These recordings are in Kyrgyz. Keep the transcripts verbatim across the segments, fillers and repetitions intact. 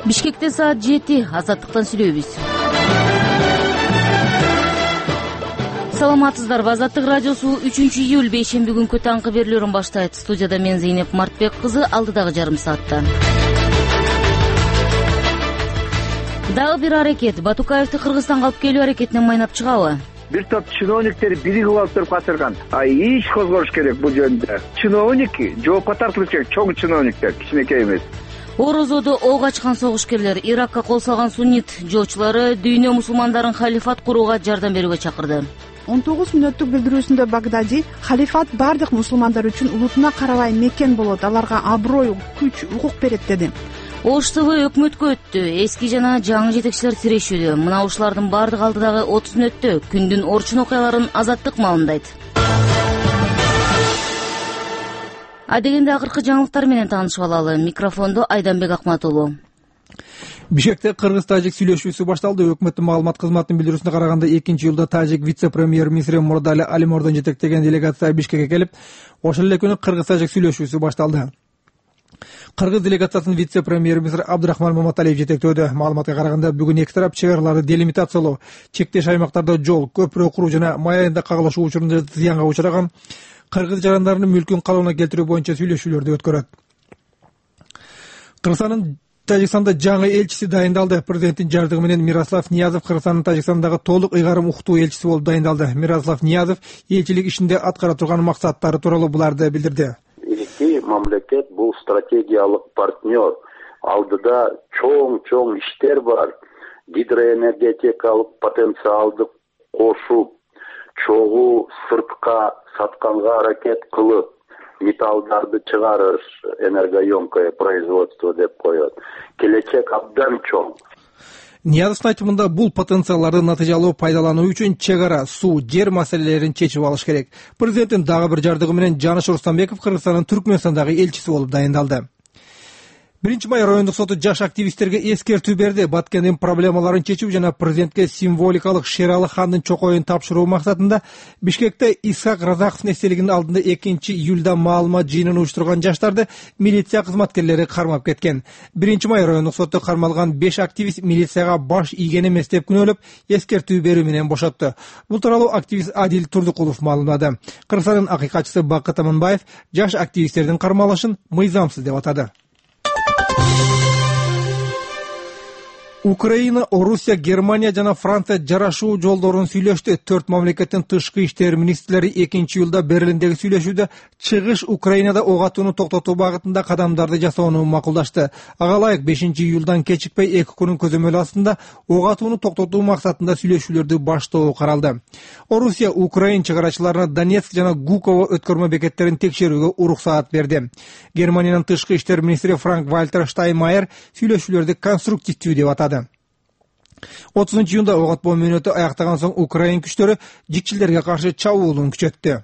Бишкекте саат жети. Азаттыктан сүйлөйбүз. Саламатсыздарбы? Азаттык радиосу үчүнчү июль бейшемби күнкү таңкы берүүлөрүн баштайт. Студияда мен Зейнеп Мартбек кызы, алдыдагы жарым саатта. Дагы бир аракет. Батукаевди Кыргызстанга алып келүү аракетинен майнап чыгабы? Бир топ чиновниктер биригип алып туруп катырган. А иш козгош керек бул жөнүндө. Чиновник жоопко тартылышы чоң чиновниктер, кичинекей эмес. Орозодо ок ачкан согушкерлер Иракка кол салган суннит жоочулары дүйнө мусулмандарын халифат курууга жардам берүүгө чакырды. он тогуз мүнөттүк билдирүүсүндө Багдади халифат бардык мусулмандар үчүн улутуна карабай мекен болот, аларга аброй, күч, укук берет деди. Ош ТВ өкмөткө өттү. Эски жана жаңы жетекчилер тирешүүдө. Мына ушулардын бардык алдыдагы отуз мүнөттө күндүн орчун окуяларын Азаттык маалымдайт. Адегенде акыркы жаңылыктар менен таанышып алалы. Микрофондо Айданбек Акматулу. Бишкекте кыргыз-тажик сүйлөшүүсү башталды. Өкмөттүн маалымат кызматынын билдирүүсүнө караганда экинчи июлда тажик вице-премьер-министри Мурдали Алимордон жетектеген делегация Бишкекке келип, ошол эле күнү кыргыз-тажик сүйлөшүүсү башталды. Кыргыз делегациясынын вице-премьер-министри Абдурахман Маматалиев жетектөөдө. Маалыматка караганда бүгүн эки тарап чек араларды делимитациялоо, чектеш аймактарда жол, көпүрө куруу жана май айында кагылышуу учурунда зыянга учураган кыргыз жарандарынын мүлкүн калыбына келтирүү боюнча сүйлөшүүлөрдү өткөрөт. Кыргызстандын Тажикстанда жаңы элчиси дайындалды. Президенттин жардыгы менен Мирослав Ниязов Кыргызстандын Тажикстандагы толук ыйгарым уктуу элчиси болуп дайындалды. Мирослав Ниязов элчилик ишинде аткара турган максаттары тууралуу буларды билдирди. Эки мамлекет бул стратегиялык партнер. Алдыда чоң-чоң иштер бар. Гидроэнергетикалык потенциалды кошуп, чогуу сыртка сатканга аракет кылып, металлдарды чыгарыш, энергоемкое производство деп коет. Келечек абдан чоң. Ниязовдун айтымында бул потенциалдарды натыйжалуу пайдалануу үчүн чек ара, суу, жер маселелерин чечип алыш керек. Президенттин дагы бир жардыгы менен Жаныш Рустамбеков Кыргызстандын Түркмөнстандагы элчиси болуп дайындалды. Биринчи май райондук соту жаш активисттерге эскертүү берди. Баткендин проблемаларын чечүү жана президентке символикалык Шералы хандын чокоюн тапшыруу максатында Бишкекте Исхак Разаковдун эстелигинин алдында экинчи июлда маалымат жыйынын уюштурган жаштарды милиция кызматкерлери кармап кеткен. Биринчи май райондук соту кармалган беш активист милицияга баш ийген эмес деп күнөөлөп, эскертүү берүү менен бошотту. Бул тууралуу активист Адил Турдукулов маалымдады. Кыргызстандын акыйкатчысы Бакыт Аманбаев жаш активисттердин кармалышын мыйзамсыз деп атады. Украина, Орусия, Германия жана Франция жарашуу жолдорун сүйлөштү. Төрт мамлекеттин тышкы иштер министрлери экинчи июлда Берлиндеги сүйлөшүүдө чыгыш Украинада ок атууну токтотуу багытында кадамдарды жасоону макулдашты. Ага ылайык бешинчи июлдан кечикпей эки күнүн көзөмөлү астында ок атууну токтотуу максатында сүйлөшүүлөрдү баштоо каралды. Орусия Украин чек арачыларына Донецк жана Гуково өткөрмө бекеттерин текшерүүгө уруксаат берди. Германиянын тышкы иштер министри Франк Вальтер Штайнмайер сүйлөшүүлөрдү конструктивдүү деп атады. отузунчу июнда ок атпоо мөөнөтү аяктаган соң Украин күчтөрү жикчилерге каршы чабуулун күчөттү.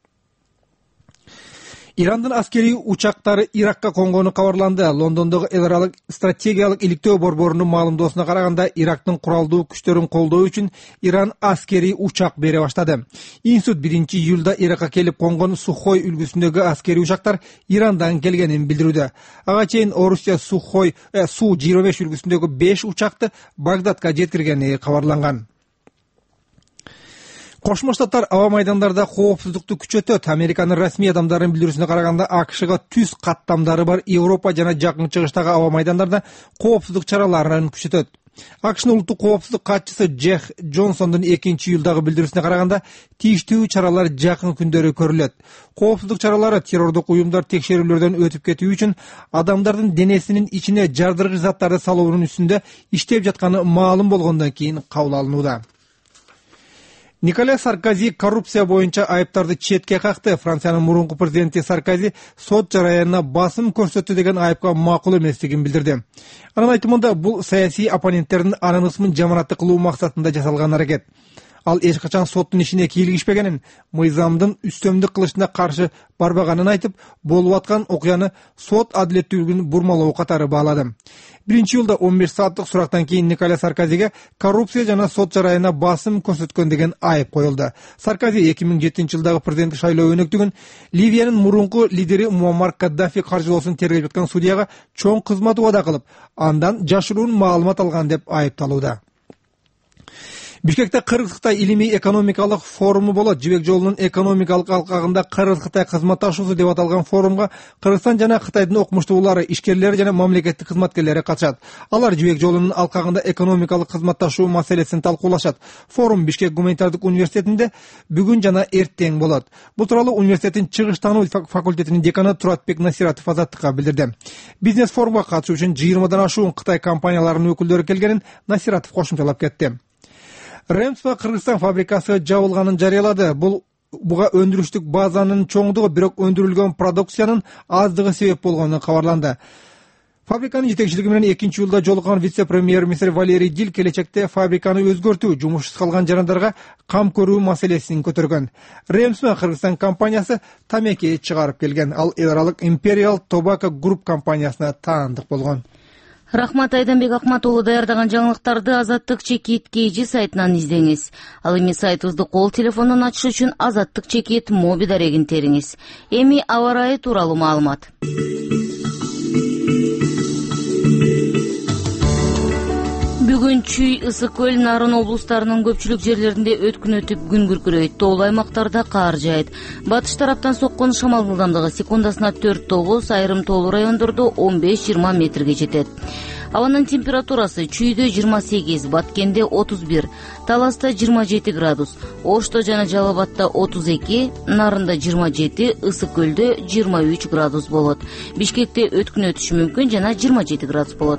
Ирандын аскерий учактары Иракка конгону кабарланды. Лондондогу эл аралык стратегиялык иликтөө борборунун маалымдоосуна караганда, Ирактын куралдуу күчтөрүн колдоо үчүн Иран аскерий учак бере баштады. Институт биринчи июлда Иракка келип конгон Сухой үлгүсүндөгү аскерий учактар Ирандан келгенин билдирүүдө. Ага чейин Орусия Сухой э, Су жыйырма беш үлгүсүндөгү беш учакты Багдадка жеткиргени кабарланган. Кошмо Штаттар аба майдандарда коопсуздукту күчөтөт. Американын расмий адамдарынын билдирүүсүнө караганда, АКШга түз каттамдары бар Европа жана Жакын Чыгыштагы аба майдандарда коопсуздук чараларын күчөтөт. АКШнын улуттук коопсуздук катчысы Джех Джонсондун экинчи июлдагы билдирүүсүнө караганда, тийиштүү чаралар жакын күндөрү көрүлөт. Коопсуздук чаралары террордук уюмдар текшерүүлөрдөн өтүп кетүү үчүн адамдардын денесинин ичине жардыргыч заттарды салуунун үстүндө иштеп жатканы маалым болгондон кийин кабыл алынууда. Николя Саркози коррупция боюнча айыптарды четке какты. Франциянын мурунку президенти Саркози сот жараянына басым көрсөттү деген айыпка макул эместигин билдирди. Анын айтымында бул саясий оппоненттердин анын ысмын жаманатты кылуу максатында жасалган аракет. Ал эч качан соттун ишине кийлигишпегенин, мыйзамдын үстөмдүк кылышына каршы барбаганын айтып, болуп аткан окуяны сот адилеттүүлүгүн бурмалоо катары баалады. Биринчи июлда он беш сааттык сурактан кийин Николя Саркозиге коррупция жана сот жарайына басым көрсөткөн деген айып коюлду. Саркози эки миң жетинчи жылдагы президенттик шайлоо өнөктүгүн Ливиянын мурунку лидери Муаммар Каддафи каржылоосун тергеп жаткан судьяга чоң кызмат убада кылып, андан жашыруун маалымат алган деп айыпталууда. Бишкекте Кыргыз-Кытай илимий экономикалык форуму болот. Жибек жолунун экономикалык алкагында Кыргыз-Кытай кызматташуусу деп аталган форумга Кыргызстан жана Кытайдын окумуштуулары, ишкерлери жана мамлекеттик кызматкерлери катышат. Алар Жибек жолунун алкагында экономикалык кызматташуу маселесин талкуулашат. Форум Бишкек гуманитардык университетинде бүгүн жана эртең болот. Бул тууралуу университеттин чыгыш таануу факультетинин деканы Туратбек Насиратов Азаттыкка билдирди. Бизнес форумга катышуу үчүн жыйырмадан ашуун Кытай компанияларынын өкүлдөрү келгенин Насиратов кошумчалап кетти. Ремспа Кыргызстан фабрикасы жабылганын жарыялады. Бул буга өндүрүштүк базанын чоңдугу, бирок өндүрүлгөн продукциянын аздыгы себеп болгону кабарланды. Фабриканын жетекчилиги менен экинчи июлда жолуккан вице-премьер-министр Валерий Дил келечекте фабриканы өзгөртүү, жумушсуз калган жарандарга кам көрүү маселесин көтөргөн. Ремспа Кыргызстан компаниясы тамеки чыгарып келген. Ал эл аралык Imperial Tobacco Group компаниясына таандык болгон. Рахмат Айданбек Акматулу даярдаган жаңылыктарды Азаттык чекит кейжи сайтынан издеңиз. Ал эми сайтыбызды кол телефондон ачыш үчүн Азаттык чекит моби дарегин териңиз. Эми аба ырайы тууралуу маалымат. Бүгүн Чүй, Ысык көл, Нарын облустарынын көпчүлүк жерлеринде өткүн өтүп күн күркүрөйт. Тоолуу аймактарда кар жаайт. Батыш тараптан соккон шамал ылдамдыгы секундасына төрт тогуз, айрым тоолуу райондордо он беш жыйырма метрге жетет. Абанын температурасы Чүйдө жыйырма сегиз, Баткенде отуз бир, Таласта жыйырма жети градус, Ошто жана Жалал Абадта отуз эки, Нарында жыйырма жети, Ысык көлдө жыйырма үч градус болот. Бишкекте өткүн өтүшү мүмкүн жана жыйырма жети градус болот.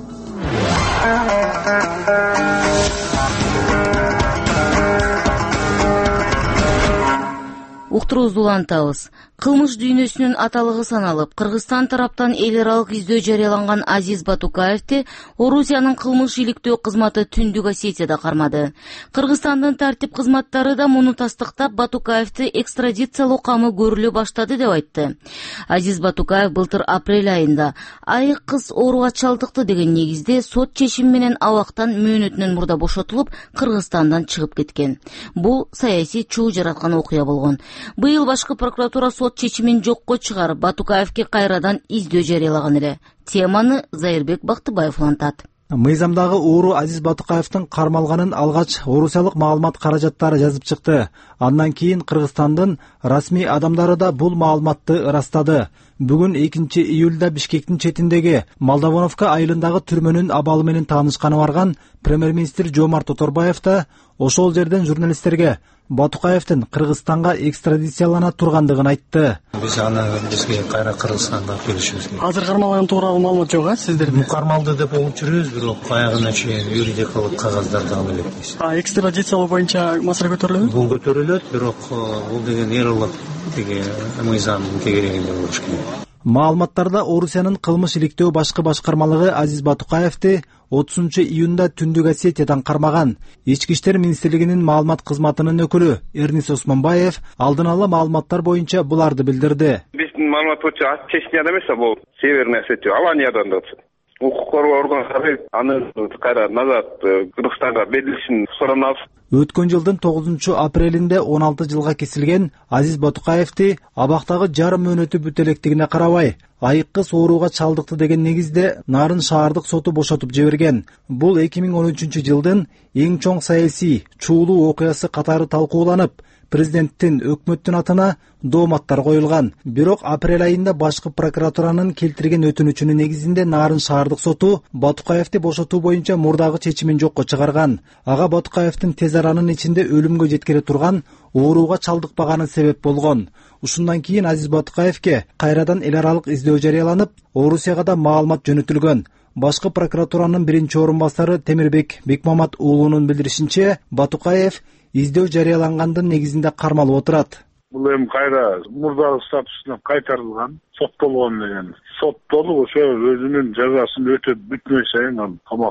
Уктуруубузду улантабыз. Кылмыш дүйнөсүнүн аталыгы саналып, Кыргызстан тараптан эл аралык издөө жарыяланган Азиз Батукаевди Орусиянын кылмыш иликтөө кызматы Түндүк Осетияда кармады. Кыргызстандын тартип кызматтары да муну тастыктап, Батукаевди экстрадициялоо камы көрүлө баштады деп айтты. Азиз Батукаев былтыр апрель айында айык кыз ооруга чалдыкты деген негизде сот чечими менен абактан мөөнөтүнөн мурда бошотулуп, Кыргызстандан чыгып кеткен. Бул саясий чуу жараткан окуя болгон. Быйыл башкы прокуратура сот чечимин жокко чыгарып, Батукаевге кайрадан издөө жарыялаган эле. Теманы Зайырбек Бактыбаев улантат. Мыйзамдагы оору Азиз Батукаевдин кармалганын алгач орусиялык маалымат каражаттары жазып чыкты. Андан кийин Кыргызстандын расмий адамдары да бул маалыматты ырастады. Бүгүн экинчи июлда Бишкектин четиндеги Молдовановка айылындагы түрмөнүн абалы менен таанышканы барган премьер-министр Жомарт Оторбаев да ошол жерден журналисттерге Батукаевдин Кыргызстанга экстрадициялана тургандыгын айтты. Биз аны бизге кайра Кыргызстанга келишибиз керек. Азыр кармалган тууралуу маалымат жок, а сиздерде? Кармалды деп угуп жүрөбүз, бирок аягына чейин юридикалык кагаздарды ала элекпиз. А экстрадициялоо боюнча маселе көтөрүлөбү? Бул көтөрүлөт, бирок бул деген эрылык деген мыйзамдын тегерегинде болуш керек. Маалыматтарда Орусиянын кылмыш иликтөө башкы башкармалыгы Азиз Батукаевди отузунчу июнда Түндүк Осетиядан кармаган. Ички иштер министрлигинин маалымат кызматынын өкүлү Эрнис Осмонбаев алдын ала маалыматтар боюнча буларды билдирди. Биздин маалымат боюнча Чечняда эмес, бул Северный Осетия, Аланиядан да атат. Укук коргоо органдары аны кайра назад Кыргызстанга берилишин суранабыз. Өткөн жылдын тогузунчу апрелинде он алты жылга кесилген Азиз Батукаевди абактагы жарым мөөнөтү бүтө электигине карабай, айык кыз ооруга чалдыкты деген негизде Нарын шаардык соту бошотуп жиберген. Бул эки миң он үчүнчү жылдын эң чоң саясий чуулуу окуясы катары талкууланып, президенттин өкмөттүн атына дооматтар коюлган. Бирок апрель айында башкы прокуратуранын келтирген өтүнүчүнүн негизинде Нарын шаардык соту Батукаевди бошотуу боюнча мурдагы чечимин жокко чыгарган. Ага Батукаевдин тез аранын ичинде өлүмгө жеткире турган ооруга чалдыкпаганы себеп болгон. Ушундан кийин Азиз Батукаевге кайрадан эл аралык издөө жарыяланып, Орусияга да маалымат жөнөтүлгөн. Башкы прокуратуранын биринчи орун басары Темирбек Бекмамат уулунун билдиришинче, Батукаев издөө жарыялангандын негизинде кармалып отурат. Бул эми кайра мурдагы статусуна кайтарылган, соттолгон деген. Соттолуп ошо өзүнүн жазасын өтөп бүтмөй сайын аны камап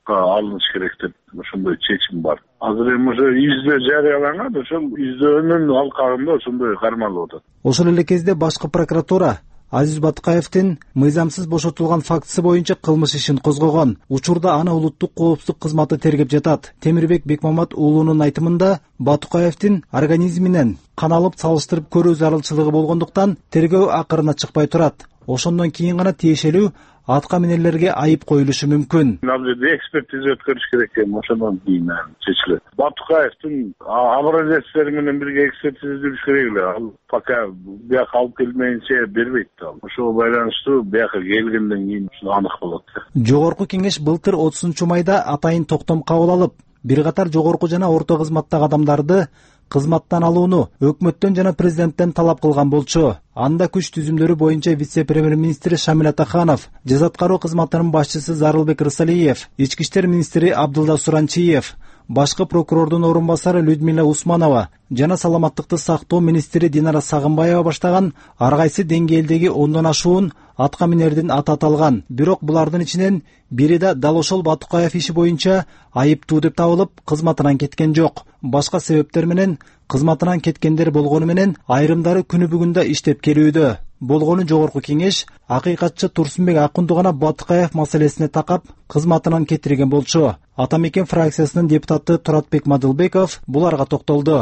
алыныш керек деп ошондой чечим бар. Азыр эми уже издөө жарыяланган, ошол издөөнүн алкагында ошондой кармалып атат. Ошол эле кезде башкы прокуратура Азиз Батукаевдин мыйзамсыз бошотулган фактысы боюнча кылмыш ишин козгогон. Учурда аны улуттук коопсуздук кызматы тергеп жатат. Темирбек Бекмамат уулунун айтымында Батукаевдин организминен кан алып салыштырып көрүү зарылчылыгы болгондуктан тергөө акырына чыкпай турат. Ошондон кийин гана тиешелүү атка минерлерге айып коюлушу мүмкүн. Ал жерде экспертиза өткөрүш керек экен, ошондон кийин чечилет. Батукаевдин образецтери менен бирге экспертиза жүрүш керек эле. Ал пока бияка алып келмейинче бербейт ал. Ошого байланыштуу бияка келгенден кийин анык болот. Жогорку кеңеш былтыр отузунчу майда атайын токтом кабыл алып, бир катар жогорку жана орто кызматтагы адамдарды кызматтан алууну өкмөттөн жана президенттен талап кылган болчу. Анда күч түзүмдөрү боюнча вице-премьер-министри Шамил Атаханов, жаза аткаруу кызматынын башчысы Зарылбек Рысалиев, ички иштер министри Абдылда Суранчиев, башкы прокурордун орун басары Людмила Усманова жана саламаттыкты сактоо министри Динара Сагынбаева баштаган ар кайсы деңгээлдеги ондон ашуун атка минердин аты аталган. Бирок булардын ичинен бири да дал ошол Батукаев иши боюнча айыптуу деп табылып, кызматынан кеткен жок. Башка себептер менен кызматынан кеткендер болгону менен айрымдары күнү бүгүндө иштеп келүүдө. Болгону жогорку кеңеш акыйкатчы Турсунбек Акунду гана Батукаев маселесине такап кызматынан кетирген болчу. Ата Мекен фракциясынын депутаты Туратбек Мадылбеков буларга токтолду.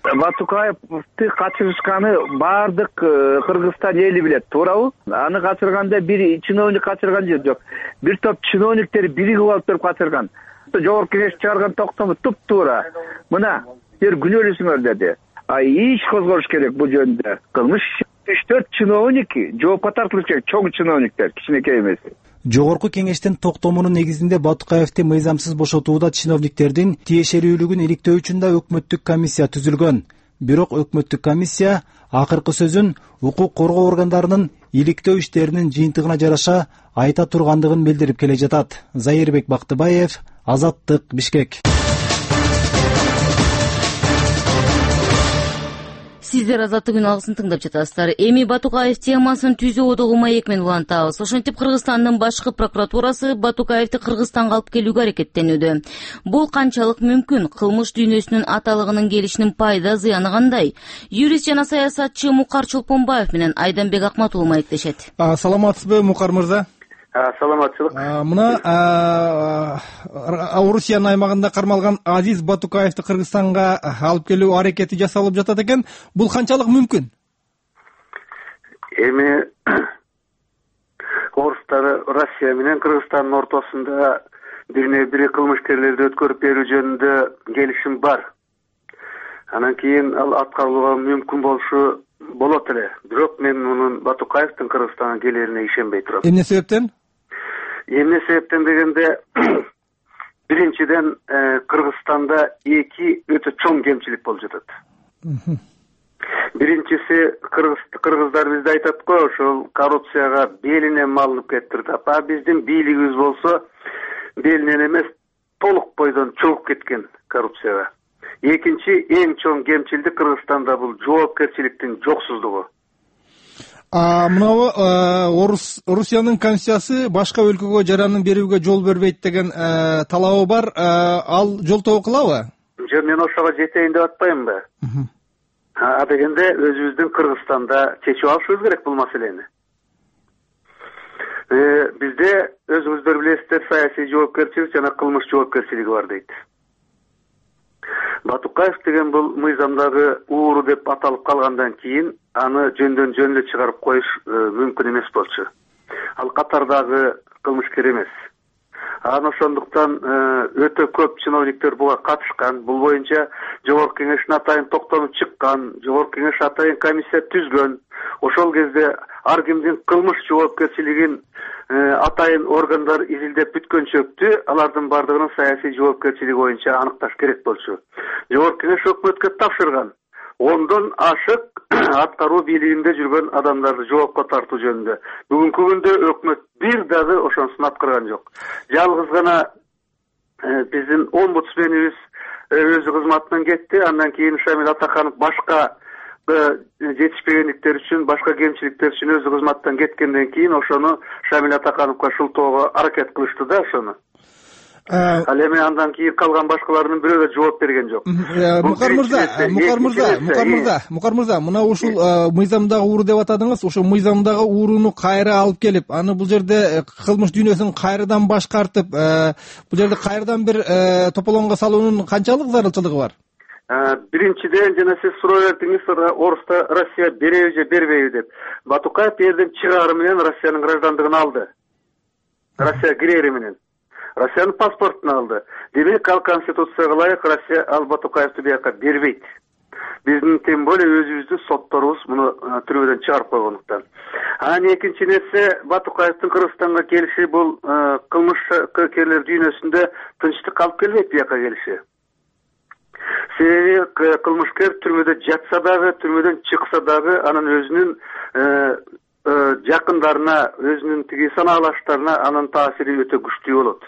Батукаевди качырышканы бардык Кыргызстан эли билет, туурабы? Аны качырганда бир чиновник качырган жок. Бир топ чиновниктер биригип алып туруп качырган. Жогорку кеңеш чыгарган токтому туп-туура. Мына, силер күнөөлүүсүңөр деди. А иш козгош керек бул жөнүндө. Кылмыш үч төрт чиновник жоопко тартылыш керек, чоң чиновниктер, кичинекей эмес. Жогорку кеңештин токтомунун негизинде Батукаевди мыйзамсыз бошотууда чиновниктердин тиешелүүлүгүн иликтөө үчүн да өкмөттүк комиссия түзүлгөн. Бирок өкмөттүк комиссия акыркы сөзүн укук коргоо органдарынын иликтөө иштеринин жыйынтыгына жараша айта тургандыгын билдирип келе жатат. Зайырбек Бактыбаев, Азаттык, Бишкек. Сиздер Азаттык күн алгысын тыңдап жатасыздар. Эми Батукаев темасын түзүү одогу маек менен улантабыз. Ошентип Кыргызстандын башкы прокуратурасы Батукаевди Кыргызстанга алып келүүгө аракеттенүүдө. Бул канчалык мүмкүн? Кылмыш дүйнөсүнүн аталыгынын келишинин пайда зыяны кандай? Юрист жана саясатчы Мукар Чолпонбаев менен Айданбек Акматулы маектешет. Саламатсызбы, Мукар мырза? Саламатчылык. Мына Орусиянын аймагында кармалган Азиз Батукаевди Кыргызстанга алып келүү аракети жасалып жатат экен. Бул канчалык мүмкүн? Эми орустар Россия менен Кыргызстандын ортосунда бирине бири кылмышкерлерди өткөрүп берүү жөнүндө келишим бар. Анан кийин ал аткарылууга мүмкүн болушу болот эле. Бирок мен мунун Батукаевдин Кыргызстанга келерине ишенбей турам. Эмне себептен? Эмне себептен дегенде, биринчиден Кыргызстанда эки өтө чоң кемчилик болуп жатат. Биринчиси, кыргыздар бизде айтат го, ошол коррупцияга белинен малынып кетти. А биздин бийлигибиз болсо белинен эмес, толук бойдон чогуп кеткен коррупцияга. Экинчи эң чоң кемчилдик Кыргызстанда бул жоопкерчиликтин жоксуздугу. А мынабу Орусиянын конституциясы башка өлкөгө жаранын берүүгө жол бербейт деген талабы бар. Ал жолтоо кылабы? Жок, мен ошого жетейин деп атпаймынбы? А дегенде өзүбүздүн Кыргызстанда чечип алышыбыз керек бул маселени. Бизде өзүңүздөр билесиздер, саясий жоопкерчилик жана кылмыш жоопкерчилиги бар дейт. Батукаев деген бул мыйзамдагы ууру деп аталып калгандан кийин аны жөндөн жөн эле чыгарып коюш мүмкүн эмес болчу. Ал катардагы кылмышкер эмес. Анан ошондуктан өтө көп чиновниктер буга катышкан. Бул боюнча жогорку кеңештин атайын токтому чыккан, жогорку кеңеш атайын комиссия түзгөн. Ошол кезде ар кимдин кылмыш жоопкерчилигин атайын органдар изилдеп бүткөнчөктү, алардын бардыгынын саясий жоопкерчилиги боюнча аныкташ керек болчу. Жогорку кеңеш өкмөткө тапшырган. Ондон ашык аткаруу бийлигинде жүргөн адамдарды жоопко тартуу жөнүндө. Бүгүнкү күндө өкмөт бир дагы ошонусун аткарган жок. Жалгыз гана биздин омбудсменибиз өзү кызматынан кетти, андан кийин Шамил Атаханов башка жетишпегендиктер үчүн, башка кемчиликтер үчүн өзү кызматтан кеткенден кийин ошону Шамил Атахановго шылтоого аракет кылышты да ошону. Ал эми андан кийин калган башкаларынын бирөө да жооп берген жок. Мукар мырза, Мукар мырза, Мукар мырза, Мукар мырза, мына ушул мыйзамдагы ууру деп атадыңыз. Ошо мыйзамдагы ууруну кайра алып келип, аны бул жерде кылмыш дүйнөсүн кайрадан башкартып, бул жерде кайрадан бир тополоңго салуунун канчалык зарылчылыгы бар? Биринчиден, жана сиз суроо бердиңиз, Орусда Россия береби же бербейби деп. Батукаев жерден чыгаары менен Россиянын граждандыгын алды. Россия кирери менен. Россиянын паспортун алды. Демек, ал конституцияга ылайык Россия ал Батукаевди бияка бербейт. Биздин тем более өзүбүздүн сотторубуз муну түрмөдөн чыгарып койгондуктан. Анан экинчи нерсе, Батукаевдин Кыргызстанга келиши бул кылмышкерлер дүйнөсүндө тынчтык алып келбейт бияка келиши. Себеби кылмышкер түрмөдө жатса дагы, түрмөдөн чыкса дагы анын өзүнүн жакындарына, өзүнүн тиги санаалаштарына анын таасири өтө күчтүү болот.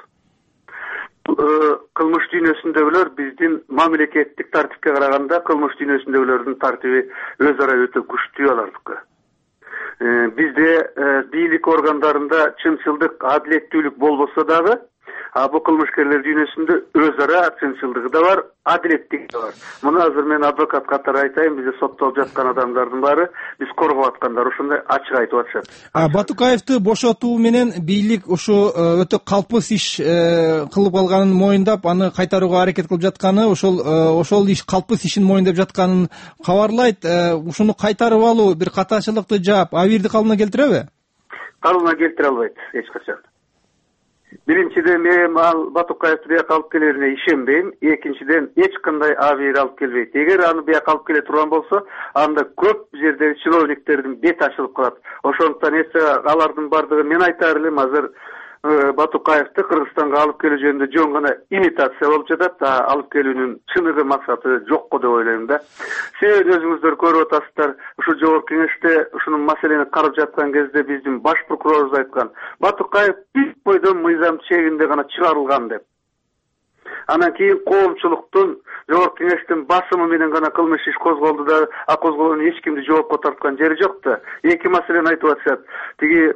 Кылмыш дүйнөсүндөгүлөр биздин мамлекеттик тартипке караганда кылмыш дүйнөсүндөгүлөрдүн тартиби өз ара өтө күчтүү алардыкы. Бизде бийлик органдарында чынчылдык, адилеттүүлүк болбосо дагы, а бул кылмышкерлер дүйнөсүндө өз ара чынчылдыгы да бар, адилеттиги да бар. Муну азыр мен адвокат катары айтайын, бизде соттолуп жаткан адамдардын баары биз коргоп аткандар ошондой ачык айтып атышат. Батукаевди бошотуу менен бийлик ушу өтө калпыс иш кылып алганын моюндап, аны кайтарууга аракет кылып жатканы, ошол ошол иш калпыс ишин моюндап жатканын кабарлайт. Ушуну кайтарып алуу бир катачылыкты жаап, абийирди калыбына келтиреби? Калыбына келтире албайт эч качан. Биринчиден, мен ал Батукаевди бияка алып келерине ишенбейм. Экинчиден, эч кандай абийир алып келбейт. Эгер аны бияка алып келе турган болсо, анда көп жерде чиновниктердин бети ачылып калат. Ошондуктан эч алардын бардыгы мен айтаар элем, азыр Батукаевди Кыргызстанга алып келүү жөнүндө жөн гана имитация болуп жатат. Алып келүүнүн чыныгы максаты жокко деп ойлойм да. Себеби өзүңүздөр көрүп атасыздар, ушу жогорку кеңеште ушунун маселени карап жаткан кезде биздин баш прокурорубуз айткан, Батукаев бир бойдон мыйзам чегинде гана чыгарылган деп. Анан кийин коомчулуктун жогорку кеңештин басымы менен гана кылмыш иш козголду да, а козголгон эч кимди жоопко тарткан жери жок да. Эки маселени айтып атышат. Тиги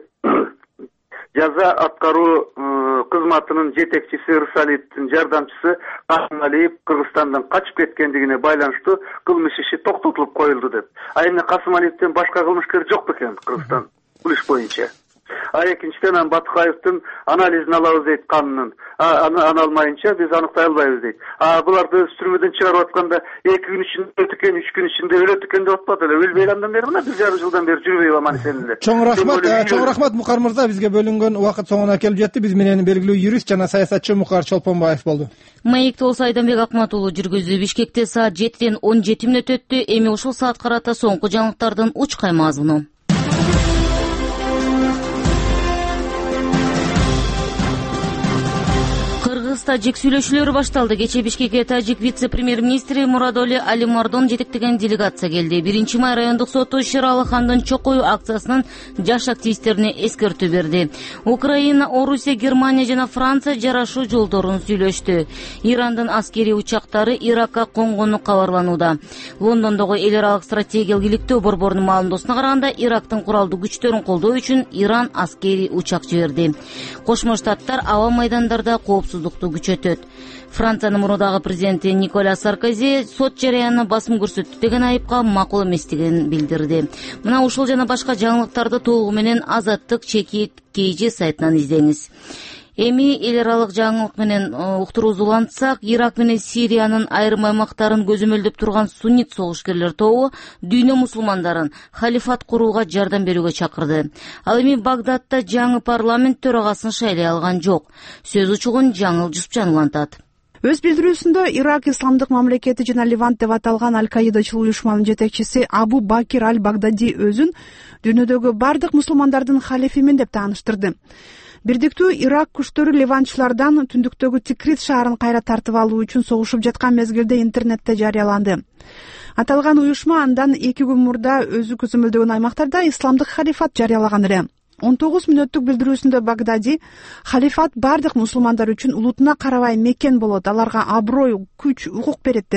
жаза аткаруу кызматынын жетекчиси Рысалиевдин жардамчысы Касымалиев Кыргызстандан качып кеткендигине байланыштуу кылмыш иши токтотулуп коюлду деп. А эми Касымалиевден башка кылмышкер жок бекен Кыргызстан бул иш боюнча. А экинчиден анан Батукаевдин анализин алабыз дейт канунун. Аны аны алмайынча биз аныктай албайбыз дейт. А буларды түрмөдөн чыгарып атканда эки күн ичинде өлөт экен, үч күн ичинде өлөт экен деп атпады эле. Өлбөй андан бери мына бир жарым жылдан бери жүрбөйбү маселелер. Чоң рахмат, чоң рахмат Мукар мырза, бизге бөлүнгөн убакыт соңуна келип жетти. Биз менен белгилүү юрист жана саясатчы Мукар Чолпонбаев болду. Маекти болсо Айданбек Акматуулу жүргүздү. Бишкекте саат жетиден он жети мүнөт өттү. Эми ушул саат карата соңку жаңылыктардын учкай мазмуну. Тажик сүйлөшүүлөрү башталды. Кече Бишкекке тажик вице-премьер-министри Мурадоли Алимардон жетектеген делегация келди. биринчи май райондук соту Шералы хандын чокуу акциясынын жаш активисттерине эскертүү берди. Украина, Орусия, Германия жана Франция жарашуу жолдорун сүйлөштү. Ирандын аскери учактары Иракка конгону кабарланууда. Лондондогу эл аралык стратегиялык иликтөө борборунун маалымдоосуна караганда, Ирактын куралдуу күчтөрүн колдоо үчүн Иран аскери учак жиберди. Кошмо Штаттар аба майдандарда коопсуздукту күчөтөт. Франциянын мурдагы президенти Николя Саркози сот жарыянына басым көрсөттү деген айыпка макул эместигин билдирди. Мына ушул жана башка жаңылыктарды толугу менен Азаттык чекит кейжи сайтынан издеңиз. Эми эл аралык жаңылык менен уктуруубузду улантсак, Ирак менен Сириянын айрым аймактарын көзөмөлдөп турган суннит согушкерлер тобу дүйнө мусулмандарын халифат курууга жардам берүүгө чакырды. Ал эми Багдадда жаңы парламент төрагасын шайлай алган жок. Сөз учугун Жаңыл Жусупжан улантат. Өз билдирүүсүндө Ирак исламдык мамлекети жана Левант деп аталган Аль-Каидачыл уюшманын жетекчиси Абу Бакир Аль-Багдади өзүн дүйнөдөгү бардык мусулмандардын халифимин деп тааныштырды. Бирдиктүү Ирак күчтөрү левантчылардан түндүктөгү Тикрит шаарын кайра тартып алуу үчүн согушуп жаткан мезгилде интернетте жарыяланды. Аталган уюшма андан эки күн мурда өзү көзөмөлдөгөн аймактарда исламдык халифат жарыялаган эле. он тогуз мүнөттүк билдирүүсүндө Багдади халифат бардык мусулмандар үчүн улутуна карабай мекен болот, аларга аброй, күч, укук берет деди.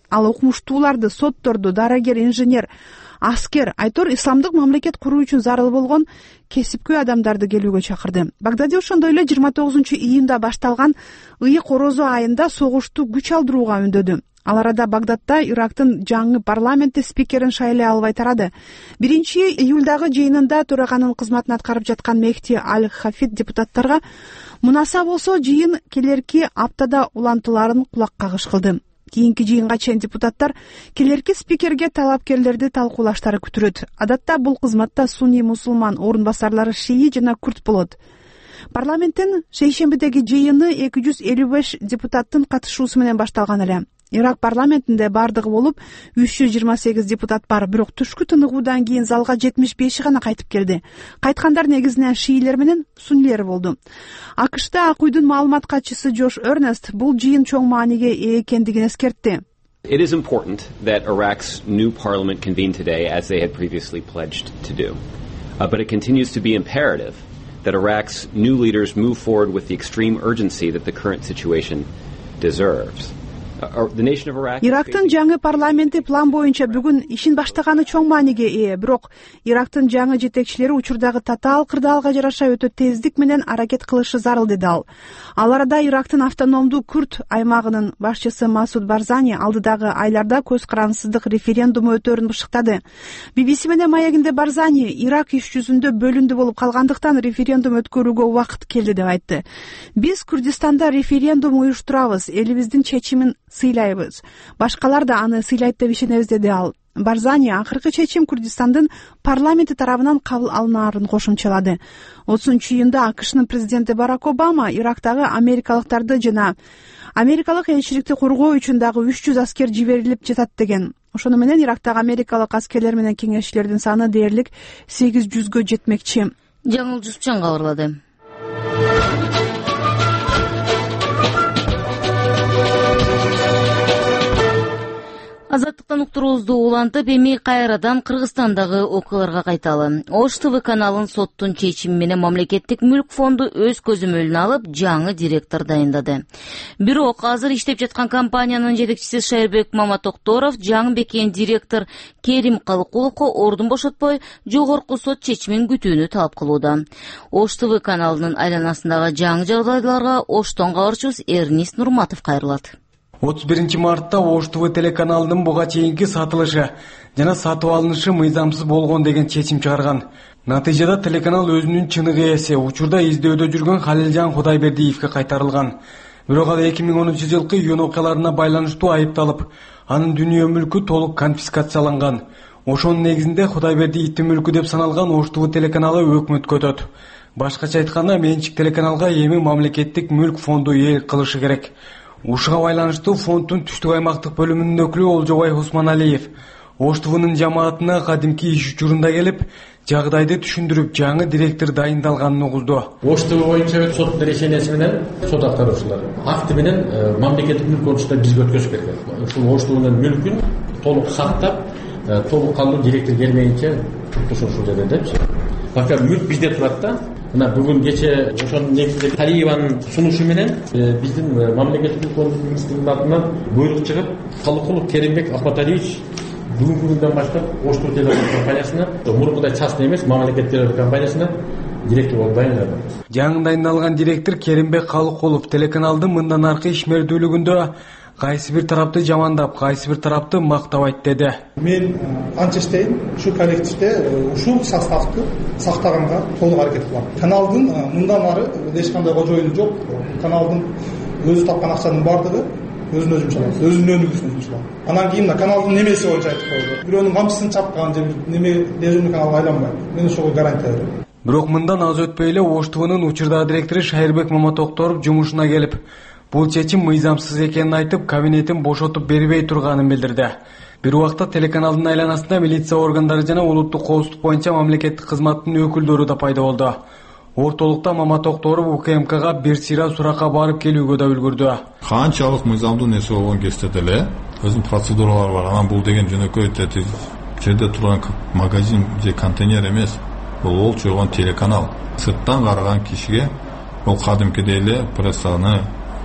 ал окумуштууларды, сотторду, дарыгер, инженер, аскер, айтор исламдык мамлекет куруу үчүн зарыл болгон кесипкөй адамдарды келүүгө чакырды. Багдади ошондой эле жыйырма тогузунчу июнда башталган ыйык орозо айында согушту күч алдырууга үндөдү. Ал арада Багдадда Ирактын жаңы парламенти спикерин шайлай албай тарады. биринчи июлдагы жыйынында төраганын кызматын аткарып жаткан Мехти Аль-Хафид депутаттарга мунаса болсо жыйын келерки аптада улантыларын кулак кагыш кылды. Кийинки жыйынга чейин депутаттар келерки спикерге талапкерлерди талкуулаштары күтүрөт. Адатта бул кызматта сунний мусулман орун басарлары шии жана күрт болот. Парламенттин шейшембидеги жыйыны эки жүз элүү беш депутаттын катышуусу менен башталган эле. Ирак парламентинде бардыгы болуп үч жүз жыйырма сегиз депутат бар, бирок түшкү тыныгуудан кийин залга жетимиш беши гана кайтып келди. Кайткандар негизинен шиилер менен суннилер болду. АКШда Ак үйдүн маалымат катчысы Джош Эрнест бул жыйын чоң мааниге ээ экендигин эскертти. It is important that Iraq's new parliament convene today as they had previously pledged to do. Uh, but it continues to be imperative that Iraq's new leaders move forward with the extreme urgency that the current situation deserves. Ирактын жаңы парламенти план боюнча бүгүн ишин баштаганы чоң мааниге ээ, бирок Ирактын жаңы жетекчилери учурдагы татаал кырдаалга жараша өтө тездик менен аракет кылышы зарыл, деди ал. Ал арада Ирактын автономдуу Күрд аймагынын башчысы Масуд Барзани алдыдагы айларда көз карансыздык референдуму өтөөрүн бышыктады. би би си менен маегинде Барзани Ирак иш жүзүндө бөлүндү болуп калгандыктан референдум өткөрүүгө убакыт келди деп айтты. Биз Курдистанда референдум уюштурабыз, элибиздин чечимин сыйлайбыз. Башкалар да аны сыйлайт деп ишенебиз, деди ал. Барзани акыркы чечим Курдистандын парламенти тарабынан кабыл алынаарын кошумчалады. отузунчу июнда АКШнын президенти Барак Обама Ирактагы америкалыктарды жана америкалык элчиликти коргоо үчүн дагы үч жүз аскер жиберилип жатат деген. Ошону менен Ирактагы америкалык аскерлер менен кеңешчилердин саны дээрлик сегиз жүзгө жетмекчи. Жаңыл Жусупчан кабарлады. Азаттыктан уктуруубузду улантып, эми кайрадан Кыргызстандагы окуяларга кайталы. Ош ТВ каналын соттун чечими менен мамлекеттик мүлк фонду өз көзөмөлүнө алып, жаңы директор дайындады. Бирок азыр иштеп жаткан компаниянын жетекчиси Шайырбек Маматокторов жаңы бекем директор Керим Калыкуловго ордун бошотпой, жогорку сот чечимин күтүүнү талап кылууда. Ош ТВ каналынын айланасындагы жаңы жагдайларга Оштон кабарчыбыз Эрнист Нурматов кайрылат. отуз биринчи мартта Ош ТВ телеканалынын буга чейинки сатылышы жана сатып алынышы мыйзамсыз болгон деген чечим чыгарган. Натыйжада телеканал өзүнүн чыныгы ээси учурда издөөдө жүргөн Халилжан Кудайбердиевге кайтарылган. Бирок ал эки миң онунчу жылкы июнь окуяларына байланыштуу айыпталып, анын дүнүйө мүлкү толук конфискацияланган. Ошонун негизинде Кудайбердиевдин мүлкү деп саналган Ош ТВ телеканалы өкмөткө өтөт. Башкача айтканда, менчик телеканалга эми мамлекеттик мүлк фонду ээлик кылышы керек. Ушуга байланыштуу фонддун түштүк аймактык бөлүмүнүн өкүлү Олжобай Усманалиев Ош ТВнын жамаатына кадимки иш учурунда келип, жагдайды түшүндүрүп, жаңы директор дайындалганын угузду. Ош ТВ боюнча соттун решениясы менен сот аткаруучулар акты менен мамлекеттик мүлк боюнча бизге өткөзүш керек. Ушул Ош ТВнын мүлкүн толук сактап, толук кандуу директор келмейинче туруш ушул жерде депчи. Пока мүлк бизде турат да. Мына бүгүн кече ошонун негизинде Талиеванын сунушу менен биздин мамлекеттик мүлк министринин атынан буйрук чыгып, Калыкулов Керимбек Ахматалиевич бүгүнкү күндөн баштап Ош ТВ компаниясына, мурункудай частный эмес, мамлекеттик компаниясына директор болуп дайындалды. Жаңы дайындалган директор Керимбек Калыкулов телеканалдын мындан аркы ишмердүүлүгүндө кайсы бир тарапты жамандап, кайсы бир тарапты мактабайт деди. Мен анча иштейм, ушу коллективде ушул составды сактаганга толук аракет кылам. Каналдын мындан ары эч кандай кожоюну жок. Каналдын өзү тапкан акчанын бардыгы өзүнө жумшалат, өзүнүн өнүгүүсүнө жумшалат. Анан кийин каналдын немеси боюнча айтып коюлду. Бирөөнүн камчысын чапкан же неме дежурный каналга айланбайт. Мен ошого гарантия берем. Бирок мындан аз өтпөй эле Ош ТВнын учурдагы директору Шайырбек Маматокторов жумушуна келип, бул чечим мыйзамсыз экенин айтып, кабинетин бошотуп бербей турганын билдирди. Бир убакта телеканалдын айланасында милиция органдары жана улуттук коопсуздук боюнча мамлекеттик кызматтын өкүлдөрү да пайда болду. Ортолукта Маматокторов УКМКга бир сыйра суракка барып келүүгө да үлгүрдү. Канчалык мыйзамдуу нерсе болгон кезде деле өзүнүн процедуралары бар. Анан бул деген жөнөкөй жерде турган магазин же контейнер эмес. Бул ол чойгон телеканал. Сырттан караган кишиге бул кадимкидей эле прессаны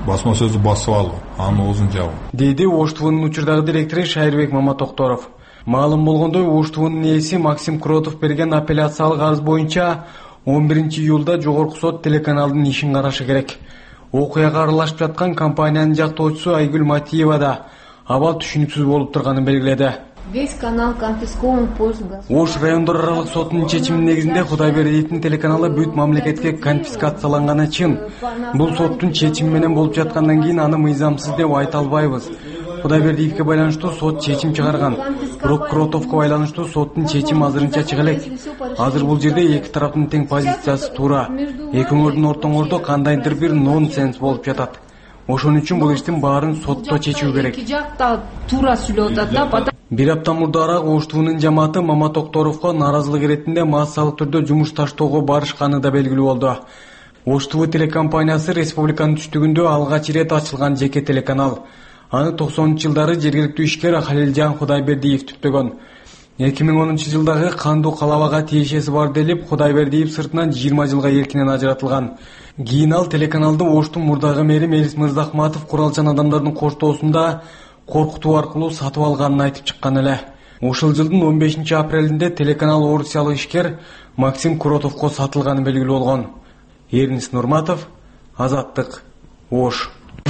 басма сөздү басып алуу, анын оозун жабуу, деди Ош ТВнын учурдагы директору Шайырбек Маматокторов. Маалым болгондой, Ош ТВнын ээси Максим Кротов берген апелляциялык арыз боюнча он биринчи июлда жогорку сот телеканалдын ишин карашы керек. Окуяга аралашып жаткан компаниянын жактоочусу Айгүл Матиева да абал түшүнүксүз болуп турганын белгиледи. Весь канал конфискован пользу Ош райондор аралык сотунун чечиминин негизинде Кудайбердиевдин телеканалы бүт мамлекетке конфискацияланганы чын. Бул соттун чечими менен болуп жаткандан кийин аны мыйзамсыз деп айта албайбыз. Кудайбердиевке байланыштуу сот чечим чыгарган. Бирок Кротовго байланыштуу соттун чечими азырынча чыга элек. Азыр бул жерде эки тараптын тең позициясы туура. Эки өңүрдүн ортоңордо кандайдыр бир нонсенс болуп жатат. Ошон үчүн бул иштин баарын сотто чечүү керек. Туура сүйлөп атат да. Бир апта мурдараак Ош ТВнын жамааты Маматокторовго нааразылык иретинде массалык түрдө жумуш таштоого барышканы да белгилүү болду. Ош ТВ телекомпаниясы республиканын түштүгүндө алгач ирет ачылган жеке телеканал. Аны токсонунчу жылдары жергиликтүү ишкер Халилжан Кудайбердиев түптөгөн. эки миң онунчу жылдагы кандуу калабага тиешеси бар делип Кудайбердиев сыртынан жыйырма жылга эркинен ажыратылган. Кийин ал телеканалды Оштун мурдагы мэри Мелис Мырзахматов куралчан адамдардын коштоосунда коркутуу аркылуу сатып алганын айтып чыккан эле. Ушул жылдын он бешинчи апрелинде телеканал орусиялык ишкер Максим Кротовго сатылганы белгилүү болгон. Эрнис Нурматов, Азаттык, Ош.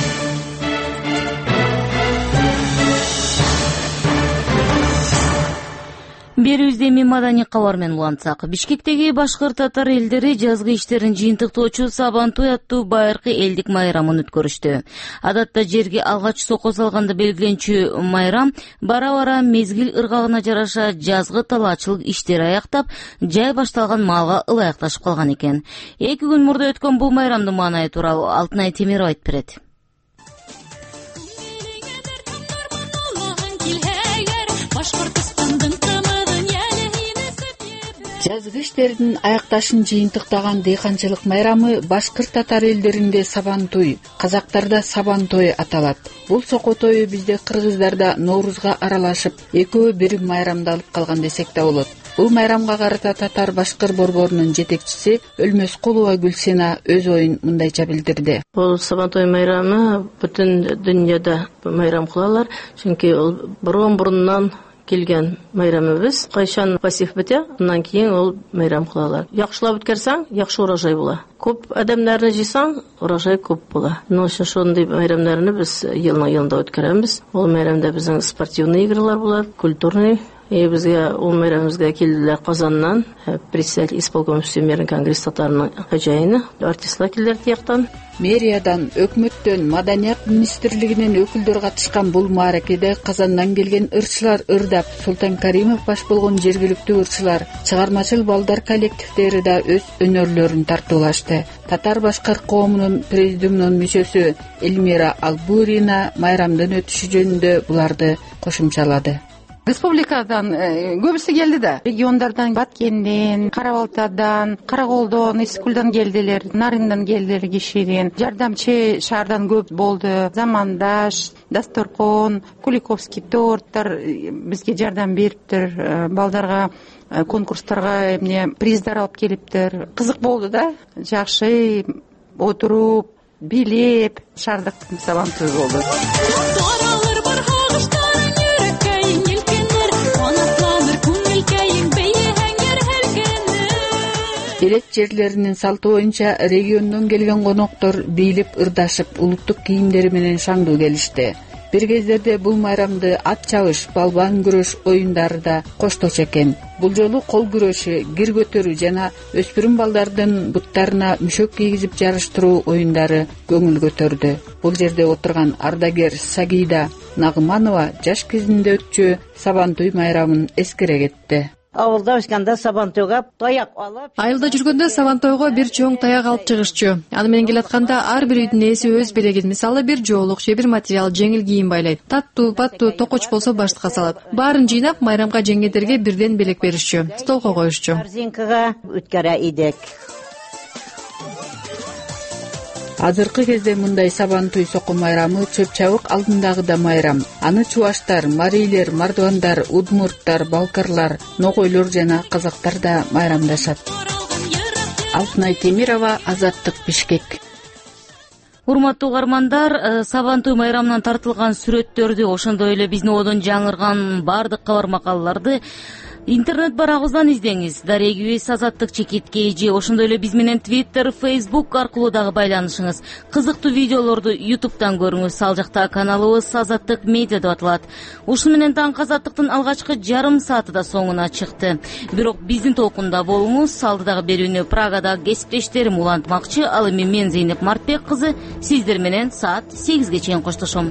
Берүүбүздө эми маданий кабар менен улантсак, Бишкектеги башкыр татар элдери жазгы иштерин жыйынтыктоочу Сабантуй аттуу байыркы элдик майрамын өткөрүштү. Адатта жерге алгач сокко салганда белгиленчү майрам бара-бара мезгил ыргагына жараша жазгы талаачылык иштери аяктап, жай башталган маалга ылайыкташып калган экен. Эки күн мурда өткөн бул майрамдын маанайы тууралуу Алтынай Темиров айтып берет. Жазгы иштердин аякташын жыйынтыктаган дыйканчылык майрамы башкыр татар элдеринде Сабантуй, казактарда Сабантой аталат. Бул сокко тою бизде кыргыздарда Ноорузга аралашып, экөө бир майрамда алып калган десек да болот. Бул майрамга карата татар башкыр борборунун жетекчиси Өлмөскулова Гүлсена өз оюн мындайча билдирди. Бул Сабантой майрамы бүтүн дүйнөдө майрам кылалар, чүнки ал бурун-бурундан келген майрамыбыз. Кайчан пассив бите, андан кийин ол майрам кылалар. Жакшылап өткөрсөң, жакшы урожай була. Көп адамдарды жыйсаң, урожай көп була. Ошо ошондой майрамдарды биз жылына жылда өткөрөбүз. Ол майрамда биздин спортивный игралар болот, культурный. И бизге ол майрамыбызга келдилер Казандан, председатель исполком Всемирный конгресс татарынын ажайыны, артистлар келдилер тияктан. Мэриядан, өкмөттөн, маданият министрлигинен өкүлдөр катышкан бул мааракеде Казандан келген ырчылар ырдап, Султан Каримов баш болгон жергиликтүү ырчылар, чыгармачыл балдар коллективдери да өз өнөрлөрүн тартуулашты. Татар башкыр коомунун президиумунун мүчөсү Эльмира Албурина майрамдын өтүшү жөнүндө буларды кошумчалады. Республикадан көбүсү келди да. Региондардан, Баткенден, Кара-Балтадан, Караколдон, Исикулдан келдилер, Нарындан келдилер кишиден. Жардамчы шаардан көп болду. Замандаш, Дасторкон, Куликовский торттар бизге жардам бериптир. Балдарга конкурстарга эмне приздар алып келиптир. Кызык болду да. Жакшы отуруп, билеп, шаардык Сабантуй болду. Элет жерлеринин салты боюнча региондон келген коноктор бийлеп ырдашып, улуттук кийимдери менен шаңдуу келишти. Бир кездерде бул майрамды ат чабыш, балбан күрөш оюндары да кошточу экен. Бул жолу кол күрөшү, гир көтөрүү жана өспүрүм балдардын буттарына мүшөк кийгизип жарыштыруу оюндары көңүл көтөрдү. Бул жерде отурган ардагер Сагида Нагыманова жаш кезинде өтчү Сабантуй майрамын эскере кетти. Авылда өскөндө Сабантойго таяк алып, айылда жүргөндө Сабантойго бир чоң таяк алып чыгышчу. Аны менен келатканда ар бир үйдүн ээси өз белегин, мисалы бир жоолук же бир материал, жеңил кийим байлайт. Таттуу, паттуу, токоч болсо баштыкка салат. Баарын жыйнап, майрамга жеңгендерге бирден белек беришчү, столго коюшчу. Корзинкага өткөрө идек. Азыркы кезде мындай Сабантуй сокко майрамы чөп чабык алдындагы да майрам. Аны чубаштар, марийлер, мардуандар, удмурттар, балкарлар, ногойлор жана казактар да майрамдашат. Алтынай Темирова, Азаттык, Бишкек. Урматтуу угармандар, Сабантуй майрамынан тартылган сүрөттөрдү, ошондой эле биздин одон жаңырган бардык кабар макалаларды интернет барагыбыздан издеңиз. Дарегибиз Азаттык чекиткей же ошондой эле биз менен Twitter, Facebook аркылуу дагы байланышыңыз. Кызыктуу видеолорду YouTube'дан көрүңүз. Ал жакта каналыбыз Азаттык медиа деп аталат. Ушуну менен таң Азаттыктын алгачкы жарым сааты да соңуна чыкты. Бирок биздин толкунда болуңуз. Алдыдагы берүүнү Прагада кесиптештерим улантмакчы. Ал эми мен Зейнеп Мартбек кызы сиздер менен саат сегизге чейин коштошом.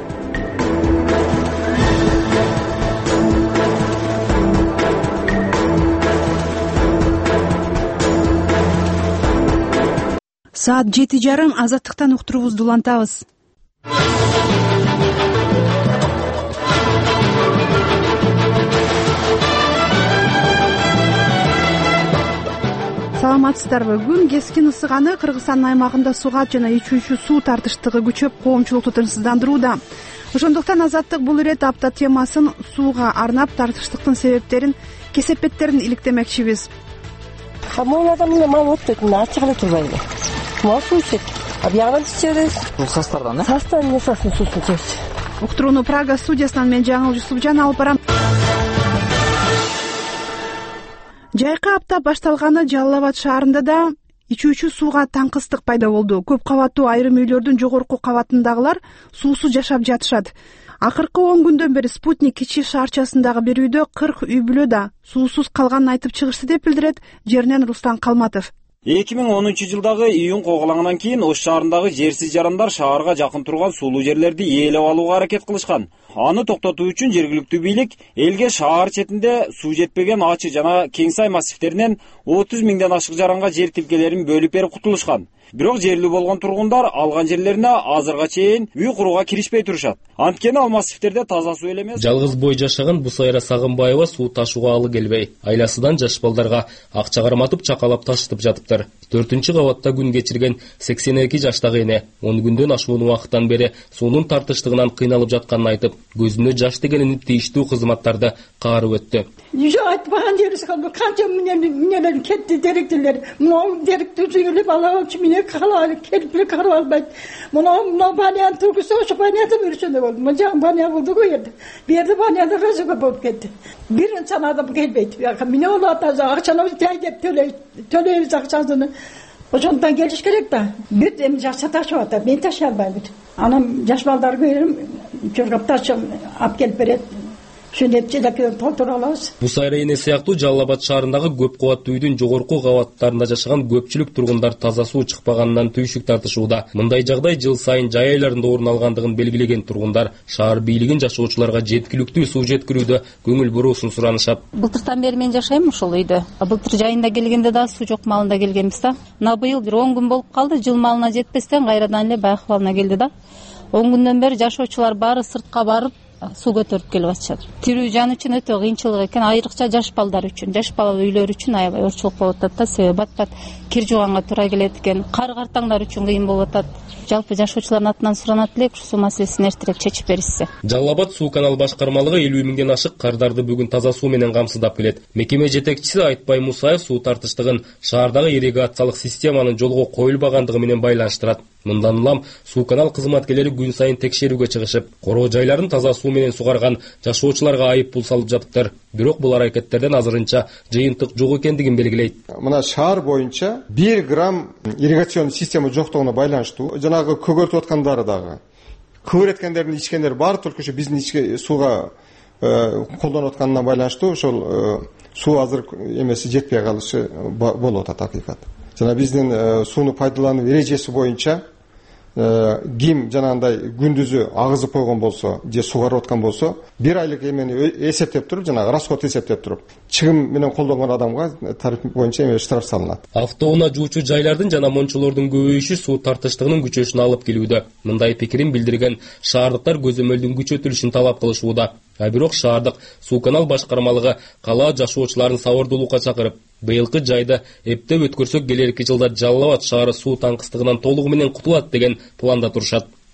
Саат жети жарым Азаттыктан уктуруубузду улантабыз. Саламатсыздарбы? Күн кескин ысыганы Кыргызстандын аймагында сугат жана ичүүчү суу тартыштыгы күчөп, коомчулукту тынчсыздандырууда. Ошондуктан Азаттык бул ирет апта темасын сууга арнап тартыштыктын себептерин, кесепеттерин иликтемекчибиз. Могул адам эле мал өттөтүн ачык эле турбайлы. Мал суу ичет. А биядан ичебиз. Бул састардан, э? Састан несасын суусун ичебиз. Уктурууну Прага студиясынан мен Жаңыл Жусупжан алып барам. Жайкы апта башталганы Жалал Абад шаарында да ичүүчү сууга таңкыстык пайда болду. Көп кабаттуу айрым үйлөрдүн жогорку кабатындагылар суусуз жашап жатышат. Акыркы он күндөн бери Спутник кичи шаарчасындагы бир үйдө кырк үй бүлө да суусуз калганын айтып чыгышты деп билдирет жеринен Рустам Калматов. эки миң онунчу жылдагы июнь коголаңынан кийин Ош шаарындагы жерсиз жарандар шаарга жакын турган сулуу жерлерди ээлеп алууга аракет кылышкан. Аны токтотуу үчүн жергиликтүү бийлик элге шаар четинде суу жетпеген ачы жана кең сай массивтеринен отуз миңден ашык жаранга жер тилкелерин бөлүп берип кутулушкан. Бирок жерлүү болгон тургундар алган жерлерине азырга чейин үй курууга киришпей турушат. Анткени ал массивтерде таза суу эле эмес. Жалгыз бой жашаган Бусайра Сагынбаева суу ташууга алы келбей, айласыдан жаш балдарга акча карматып чакалап ташытып жатыптыр. төртүнчү кабатта күн кечирген сексен эки жаштагы эне он күндөн ашуун убакыттан бери суунун тартыштыгынан кыйналып жатканын айтып, көзүнө жаш дегенин тийиштүү кызматтарды каарып өттү. Жо айтпаган жерибиз калды. Канча менен кетти деректелер. Могу деректи жыгылып алабычы менен калалы келип эле карап албайт. Мына мына банян тургуса ошо баняда өрчөнө болду. Мына баня болду го жерде. Бу жерде баняда разыга болуп кетти. Биринчи адам келбейт. Мен ол атасы акчаны жайдеп төлөйт. Төлөйбүз акчасын. Ошондон келиш керек да. Бир эми жакшы ташып атат. Мен ташый албайм. Анан жаш балдар берип, чургап ташып алып келип берет. Бусайра эне сыяктуу Жалал Абад шаарындагы көп кабаттуу үйдүн жогорку кабаттарында жашаган көпчүлүк тургундар таза суу чыкпаганынан түйшүк тартышууда. Мындай жагдай жыл сайын жай айларында орун алгандыгын белгилеген тургундар шаар бийлигин жашоочуларга жеткиликтүү суу жеткирүүдө көңүл буруусун суранышат. Былтыртан бери мен жашайм ушул үйдө. Былтыр жайында келгенде да суу жок маалында келгенбиз да. Мына быйыл бир он күн болуп калды, жыл маалына жетпестен кайрадан эле бай акыбалына келди да. он күндөн бери жашоочулар баары сыртка барып суу көтөрүп келип атышат. Тирүү жан үчүн өтө кыйынчылык экен, айрыкча жаш балдар үчүн, жаш бала үйлөр үчүн аябай орчулук болуп атат да, себеби бат-бат кир жууганга туура келет экен. Кар картаңдар үчүн кыйын болуп атат. Жалпы жашоочулардын атынан суранат элек суу маселесин эртерээк чечип беришсе. Жалал Абад суу канал башкармалыгы элүү миңден ашык кардарды бүгүн таза суу менен камсыздап келет. Мекеме жетекчиси Айтбай Мусаев суу тартыштыгын шаардагы ирригациялык системанын жолго коюлбагандыгы менен байланыштырат. Мындан улам суу канал кызматкерлери күн сайын текшерүүгө чыгышып, короо жайларын таза суу менен сугарган жашоочуларга айып пул салып жатыптыр. Бирок бул аракеттерден азырынча жыйынтык жок экендигин белгилейт. Мына шаар боюнча бир грамм ирригацион система жоктугуна байланыштуу, жанагы көгөртүп аткандары дагы, кыбыр эткендердин ичкендери баары только ошо биздин ичке сууга колдонуп атканына байланыштуу ошол суу азыр эмеси жетпей калышы болуп атат акыйкат. Жана биздин сууну пайдалануу эрежеси боюнча ким жанагындай күндүзү агызып койгон болсо же сугарып аткан болсо бир айлык эмени эсептеп туруп, жанагы расход эсептеп туруп, чыгым менен колдонгон адамга тариф боюнча эме штраф салынат. Автоунаа жуучу жайлардын жана мончолордун көбөйүшү суу тартыштыгынын күчөшүнө алып келүүдө. Мындай пикирин билдирген шаардыктар көзөмөлдүн күчөтүлүшүн талап кылышууда. А бирок шаардык суу канал башкармалыгы кала жашоочуларын сабырдуулукка чакырып, быйылкы жайда эптеп өткөрсөк келерки жылда Жалал Абад шаары суу таңкыстыгынан толугу менен кутулат деген планда турушат.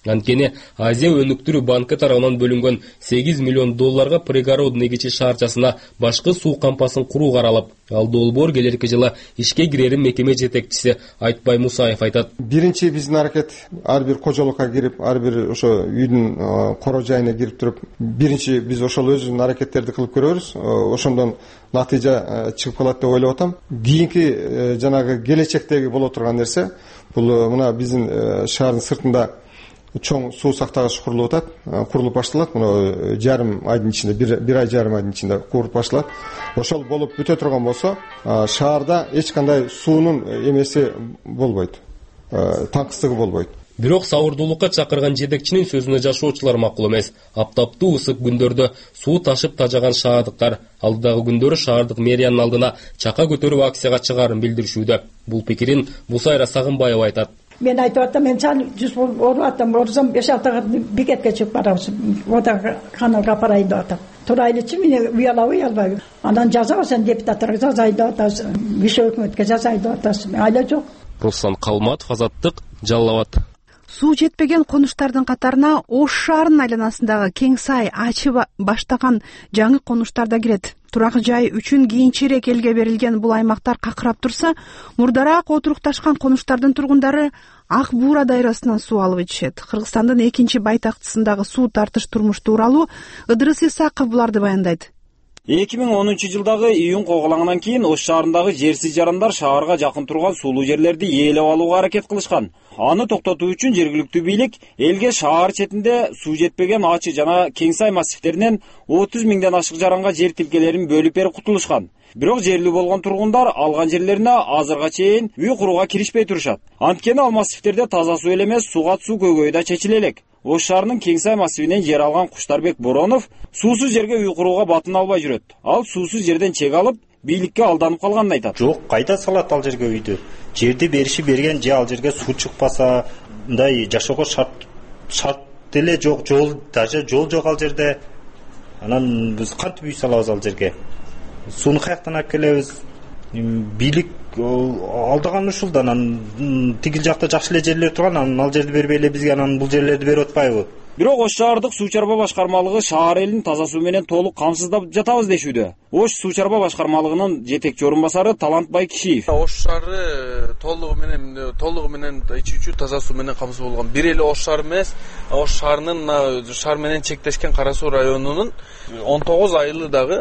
Анткени Азия өнүктүрүү банкы тарабынан бөлүнгөн сегиз миллион долларга пригородный кичи шаарчасына башкы суу кампасын куруу каралып, ал долбоор келерки жылы ишке кирерин мекеме жетекчиси Айтбай Мусаев айтат. Биринчи биздин аракет ар бир кожолукка кирип, ар бир ошо үйдүн коро жайына кирип туруп, биринчи биз ошол өзүбүздүн аракеттерди кылып көрөбүз. Ошондон натыйжа чыгып калат деп ойлоп атам. Кийинки жанагы келечектеги боло турган нерсе бул мына биздин шаардын сыртында чоң суу сактагыч курулуп атат, курулуп башталат. Мына жарым айдын ичинде, бир ай жарым айдын ичинде куруп башталат. Ошол болуп бүтө турган болсо, шаарда эч кандай суунун эмеси болбойт, таңкыстыгы болбойт. Бирок сабырдуулукка чакырган жетекчинин сөзүнө жашоочулар макул эмес. Аптаптуу ысык күндөрдө суу ташып тажаган шаардыктар алдыдагы күндөрү шаардык мэриянын алдына чака көтөрүп акцияга чыгаарын билдиришүүдө. Бул пикирин Бусайра Сагынбаева айтат. Мен айтып атам, мен чал жүз оруп атам, орусам беш алтыга бекетке чыгып барабыз. Ода каналга апарайын деп атам. Турайлычы мени уялап уялбай. Анан жазабы сен депутаттарга жазайын деп атасың, више өкмөткө жазайын деп атасың. Айла жок. Руслан Калматов, Азаттык, Жалал Абад. Суу жетпеген конуштардын катарына Ош шаарынын айланасындагы кең сай ачып баштаган жаңы конуштар да кирет. Турак жай үчүн кийинчерээк элге берилген бул аймактар какырап турса, мурдараак отурукташкан конуштардын тургундары Ак Буура дайрасынан суу алып ичишет. Кыргызстандын экинчи байтактысындагы суу тартыш турмуш тууралуу Ыдырыс Исаков буларды баяндайт. эки миң онунчу жылдагы июнь коголаңынан кийин Ош шаарындагы жерсиз жарандар шаарга жакын турган сулуу жерлерди ээлеп алууга аракет кылышкан. Аны токтотуу үчүн жергиликтүү бийлик элге шаар четинде суу жетпеген ачы жана кең сай массивтеринен отуз миңден ашык жаранга жер тилкелерин бөлүп берип кутулушкан. Бирок жерлүү болгон тургундар алган жерлерине азырга чейин үй курууга киришпей турушат. Анткени ал массивтерде таза суу эле эмес, сугат суу көйгөйү да чечиле элек. Ош шаарынын кең сай массивинен жер алган Куштарбек Боронов суусуз жерге үй курууга батын албай жүрөт. Ал суусуз жерден чек алып, бийликке алданып калганын айтат. Жок, кайда салат ал жерге үйдү? Жерди бериши берген, же ал жерге суу чыкпаса, мындай жашоого шарт шарт деле жок, жол, даже жол жок ал жерде. Анан биз кантип үй салабыз ал жерге? Сууну каяктан алып келебиз? Бийлик алдаган ушул, анан тигил жакта жакшы эле жерлер турган, анан ал жерди бербей эле бизге анан бул жерлерди берип атпайбы? Бирок Ош шаардык суу чарба башкармалыгы шаар элин таза суу менен толук камсыздап жатабыз дешүүдө. Ош суу чарба башкармалыгынын жетекчи орун басары Талант Байкишиев. Ош шаары толугу менен толугу менен ичүүчү таза суу менен камсыз болгон. Бир эле Ош шаар эмес, Ош шаарынын шаар менен чектешкен Кара суу районунун он тогуз айылы дагы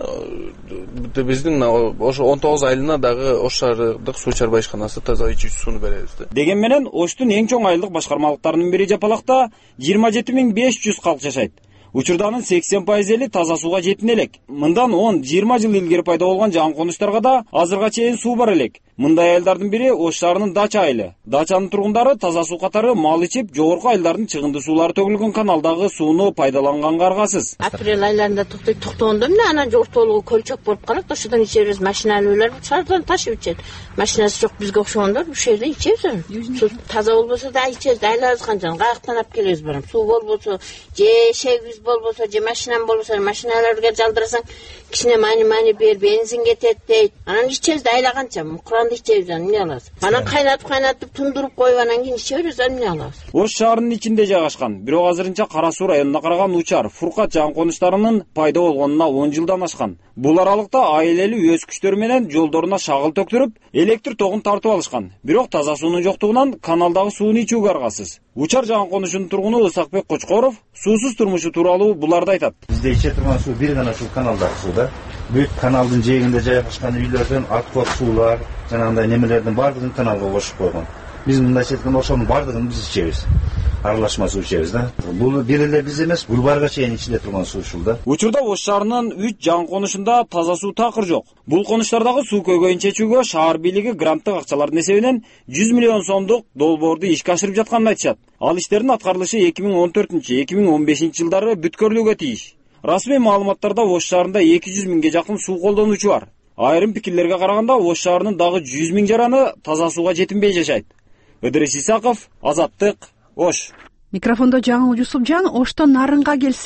биздин ошо он тогуз айылына дагы Ош шаардык суу чарба ишканасы таза ичүүчү сууну беребиз. Деген менен Оштун эң чоң айылдык башкармалыктарынын бири Жапалакта жыйырма жети миң беш жүз калк жашайт. Учурда анын сексен пайыз эли таза сууга жетин элек. Мындан он жыйырма жыл илгери пайда болгон жаңы конуштарга да азырга чейин суу бар элек. Мындай айылдардын бири Ош шаарынын Дача айылы. Дачанын тургундары таза суу катары мал ичип, жогорку айылдардын чыгынды суулары төгүлгөн каналдагы сууну пайдаланганга аргасыз. Апрель айларында токтойт, токтогондо эмне анан жортолугу көлчөк болуп калат, ошодон ичебиз. Машиналуулар шаардан ташып ичет. Машинасы жок бизге окшогондор бул жерде ичебиз. Суу таза болбосо да ичебиз, айлабыз канча, каяктан алып келебиз барам. Суу болбосо, же эшегибиз болбосо, же машинам болбосо, машиналарга жалдырасаң, кичине мани-мани бер, бензин кетет дейт. Анан ичебиз, айлаганча, куранды ичебиз, эмне алабыз? Анан кайнатып, кайнатып тундуруп коюп анан кийин ичебиз, эмне алабыз? Ош шаарынын ичинде жайгашкан, бирок азырынча Кара суу районуна караган Учар, Фуркат жаңы конуштарынын пайда болгонуна он жылдан ашкан. Бул аралыкта айыл эли өз күчтөрү менен жолдоруна шагыл төктүрүп, электр тогун тартып алышкан. Бирок таза суунун жоктугунан каналдагы сууну ичүүгө аргасыз. Учар жаңы конушунун тургуну Ысакбек Кочкоров суусуз турмушу тууралуу буларды айтат. Бизде иче турган суу бир гана ушул каналдагы суу да. Бүт каналдын жээгинде жайгашкан үйлөрдөн аткор суулар, жанагындай немелердин баардыгын каналга кошуп койгон. Биз мындай четкен ошонун баардыгын биз ичебиз. Аралашма суу ичебиз да. Бул бир эле биз эмес, Гүлбарга чейин ичиле турган суу ушул да. Учурда Ош шаарынын үч жаңы конушунда таза суу такыр жок. Бул конуштардагы суу көйгөйүн чечүүгө шаар бийлиги гранттык акчалардын эсебинен жүз миллион сомдук долбоорду ишке ашырып жатканын айтышат. Ал иштердин аткарылышы эки миң он төртүнчү эки миң он бешинчи жылдары бүткөрлүгүгө тийиш. Расмий маалыматтарда Ош шаарында эки жүз миңге жакын суу колдонуучу бар. Айрым пикирлерге караганда Ош шаарынын дагы жүз миң жараны таза сууга жетинбей жашайт. Ыдырыс Исаков, Азаттык, Ош. Микрофондо Жаңыл Жусупжан. Оштон Нарынга келсек,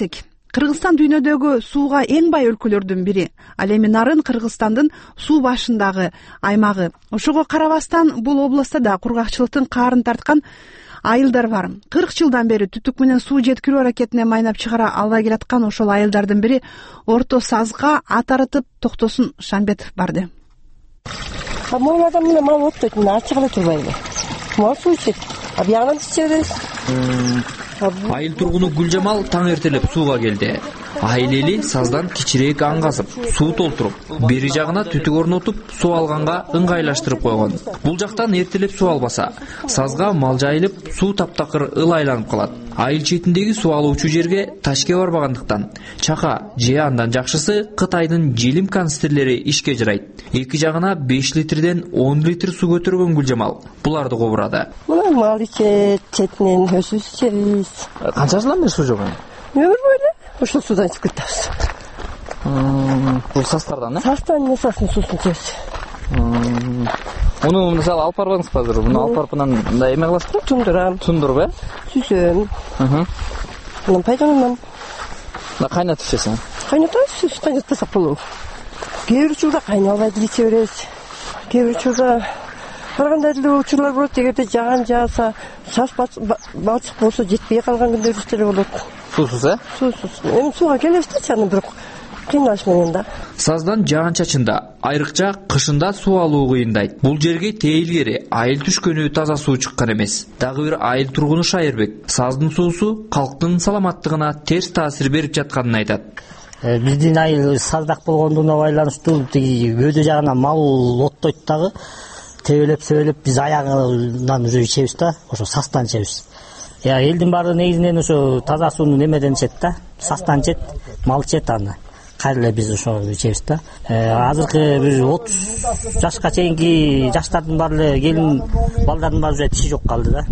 Кыргызстан дүйнөдөгү сууга эң бай өлкөлөрдүн бири. Ал эми нарын Кыргызстандын суу башындагы аймагы. Ошого карабастан бул областта да кургакчылыктын каарын тарткан айылдар бар. кырк жылдан бери түтүк менен суу жеткирүү аракетине майнап чыгара албай келаткан ошол айылдардын бири Орто Сазга ат арытып Токтосун Шамбетов барды. Могул адам менен мал оттойт, мына ачык эле турбайбы. Мал суу ичет. А биягынан иче беребиз. Айыл тургуну Гүлжамал таң эртелеп сууга келди. Айыл эли Саздан кичирээк аң казып, суу толтуруп, бери жагына түтүк орнотуп, суу алганга ыңгайлаштырып койгон. Бул жактан эртелеп суу албаса, Сазга мал жайылып, суу таптакыр ыл айланып калат. Айыл четиндеги суу алуучу жерге ташке барбагандыктан, чака же андан жакшысы Кытайдын желим канистрлери ишке жарайт. Эки жагына беш литрден он литр суу көтөргөн Гүлжамал буларды кобурады. Мына мал ичет, четинен өзүбүз ичебиз. Канча жылдан бери суу жок? Өмүр бою ушул суудан ичип кетебиз. Бул Саздардан, э? Саздан несасын суусун ичебиз. Муну мисалы алып барбаңызбы азыр? Муну алып барыпынан мындай эме кыласызбы? Тундурам. Тундуруп, э? Сүзөм. Анан пайдаланам. Мына кайнатып ичесиң? Кайнатабыз, кайнатпасак болобу. Кээ бир учурда кайнабай деле иче беребиз. Кээ бир учурда кандай деле учурлар болот, эгерде жаган жааса, саз балчык болсо жетпей калган күндөрүбүз деле болот. Суусуз, э? Суусуз. Эми сууга келебиз да, аны бирок кыйналыш менен да. Саздан жаан чачында, айрыкча кышында суу алуу кыйындайт. Бул жерге тейилгери айыл түшкөнү таза суу чыккан эмес. Дагы бир айыл тургуну Шайырбек Саздын суусу калктын саламаттыгына терс таасир берип жатканын айтат. Биздин айыл саздак болгондугуна байланыштуу тиги өдө жагына мал оттойт дагы. Тебелеп себелеп биз аягынан уже ичебиз да, ошо Саздан ичебиз. Я элдин баары негизинен ошо таза сууну немеден ичет да, Саздан ичет, мал ичет аны. Кайра биз ошо ичебиз да. Азыркы бир отуз жашка чейинки жаштардын баары эле келин балдардын баары уже тиши жок калды да.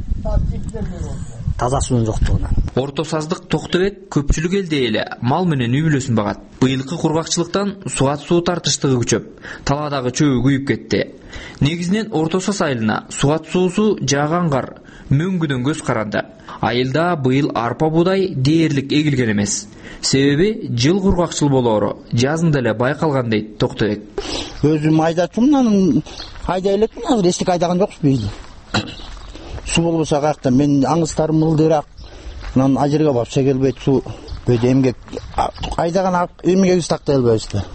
Таза суунун жоктугунан. Орто Саздык Токтобек көпчүлүк элде эле мал менен үй бүлөсүн багат. Быйылкы кургакчылыктан сугат суу тартыштыгы күчөп, талаадагы чөбү күйүп кетти. Негизинен Орто Саз айылына сугат суусу жааган кар мөңгүдөн көз каранды. Айылда быйыл арпа буудай дээрлик эгилген эмес. Себеби жыл кургакчыл болоору жазында эле байкалган дейт Токтобек. Өзүм айдачумун, айдай элекмин, азыр эчтеке айдаган жокпуз. Суу болбосо каякта мен аңыздарым ылдыраак, анан ажерге барып сегелбейт суу. Бөйдө эмгек айдаган эмгегибиз тактай албайбыз да.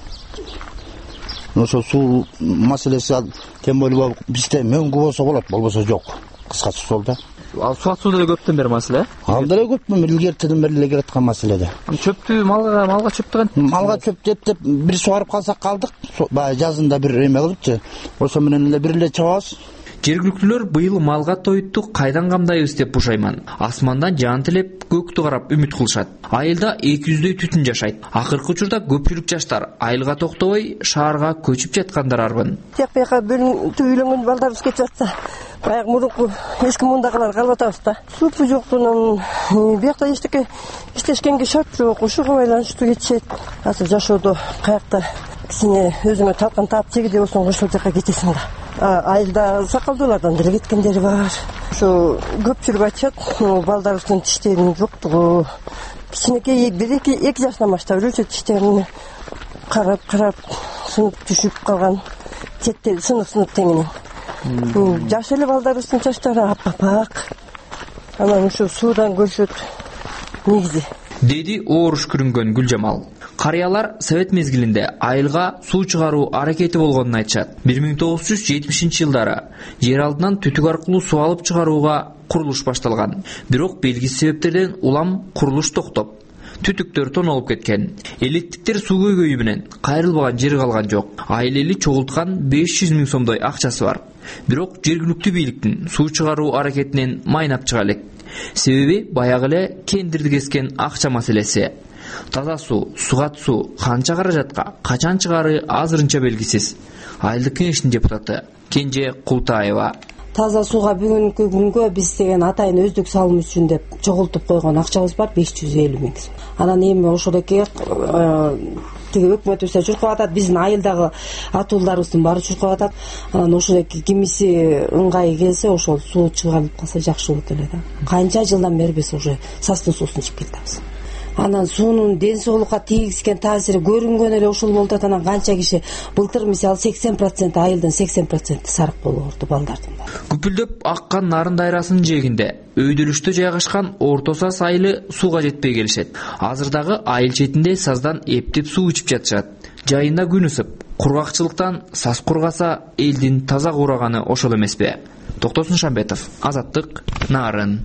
Ошо суу маселеси тем более бизде мөңгү болсо болот, болбосо жок. Кыскасы сол да. Ал сугат суу деле көптөн бери маселе? Ал деле көптөн бери илгертиден бери эле келаткан маселе да. Чөптү малга малга чөп деген? Малга чөп деп деп бир сугарып калсак калдык. Баягы жазында бир эме кылыпчы. Ошо менен эле бир эле чабабыз. Жергиликтүүлөр быйыл малга тоютту кайдан камдайбыз деп бушайман. Асмандан жан тилеп, көктү карап үмүт кылышат. Айылда эки жүздөй түтүн жашайт. Акыркы учурда көпчүлүк жаштар айылга токтобой шаарга көчүп жаткандар арбын. Тияк бияка бөлүнүп үйлөнгөн балдарыбыз кетип жатса, баягы мурунку эски мундагылар калып атабыз да. Суу жоктугунан биякта эчтеке иштешкенге шарт жок, ушуга байланыштуу кетишет. Азыр жашоодо каякта кичине өзүңө талкан таап жегиде болсоң ошол жака кетесиң да. Айылда сакалдуулардан деле кеткендери бар. Ошо көпчүлүк айтышат, балдарыбыздын тиштеринин жоктугу. Кичинекей бир эки эки жаштан баштап эле тиштерин карап карап сынып түшүп калган. Четтери сынып-сынып теңинен. Жаш эле балдарыбыздын чачтары аппак. Анан ошо суудан көрүшөт негизи. Деди ооруш күрүнгөн Гүлжамал. Карыялар совет мезгилинде айылга суу чыгаруу аракети болгонун айтышат. бир миң тогуз жүз жетимишинчи жылдары жер алдынан түтүк аркылуу суу алып чыгарууга курулуш башталган. Бирок белгисиз себептерден улам курулуш токтоп, түтүктөр тонолуп кеткен. Элеттиктер суу көйгөйү менен кайрылбаган жери калган жок. Айыл эли чогулткан беш жүз миң сомдой акчасы бар. Бирок жергиликтүү бийликтин суу чыгаруу аракетинен майнап чыга элек. Себеби баягы эле кендирди кескен акча маселеси. Таза суу, сугат суу канча каражатка качан чыгары азырынча белгисиз. Айылдык кеңештин депутаты Кенже Култаева. Таза сууга бүгүнкү күнгө биз деген атайын өздүк салым үчүн деп чогултуп койгон акчабыз бар беш жүз элүү миң сом. Анан эми ошодоки тиги өкмөтүбүз чуркап атат, биздин айылдагы атуулдарыбыздын баары чуркап атат. Анан ошодоки кимиси ыңгайы келсе ошол суу чыгарылып калса жакшы болот эле да. Канча жылдан бери биз уже Саздын суусун ичип келатабыз. анан суунун ден соолукка тийгизген таасири көрүнгөн эле ушул болуп атат. Анан канча киши былтыр мисалы сексен процент айылдын сексен проценти сарык болуп орду балдардын. Күпүлдөп аккан нарын дайрасынын жээгинде өйдөлүштө жайгашкан Орто Саз айылы сууга жетпей келишет. Азыр дагы айыл четинде саздан эптеп суу ичип жатышат. Жайында күн ысып, кургакчылыктан саз кургаса элдин таза кураганы ошол эмеспи? Токтосун Шамбетов, Азаттык, Нарын.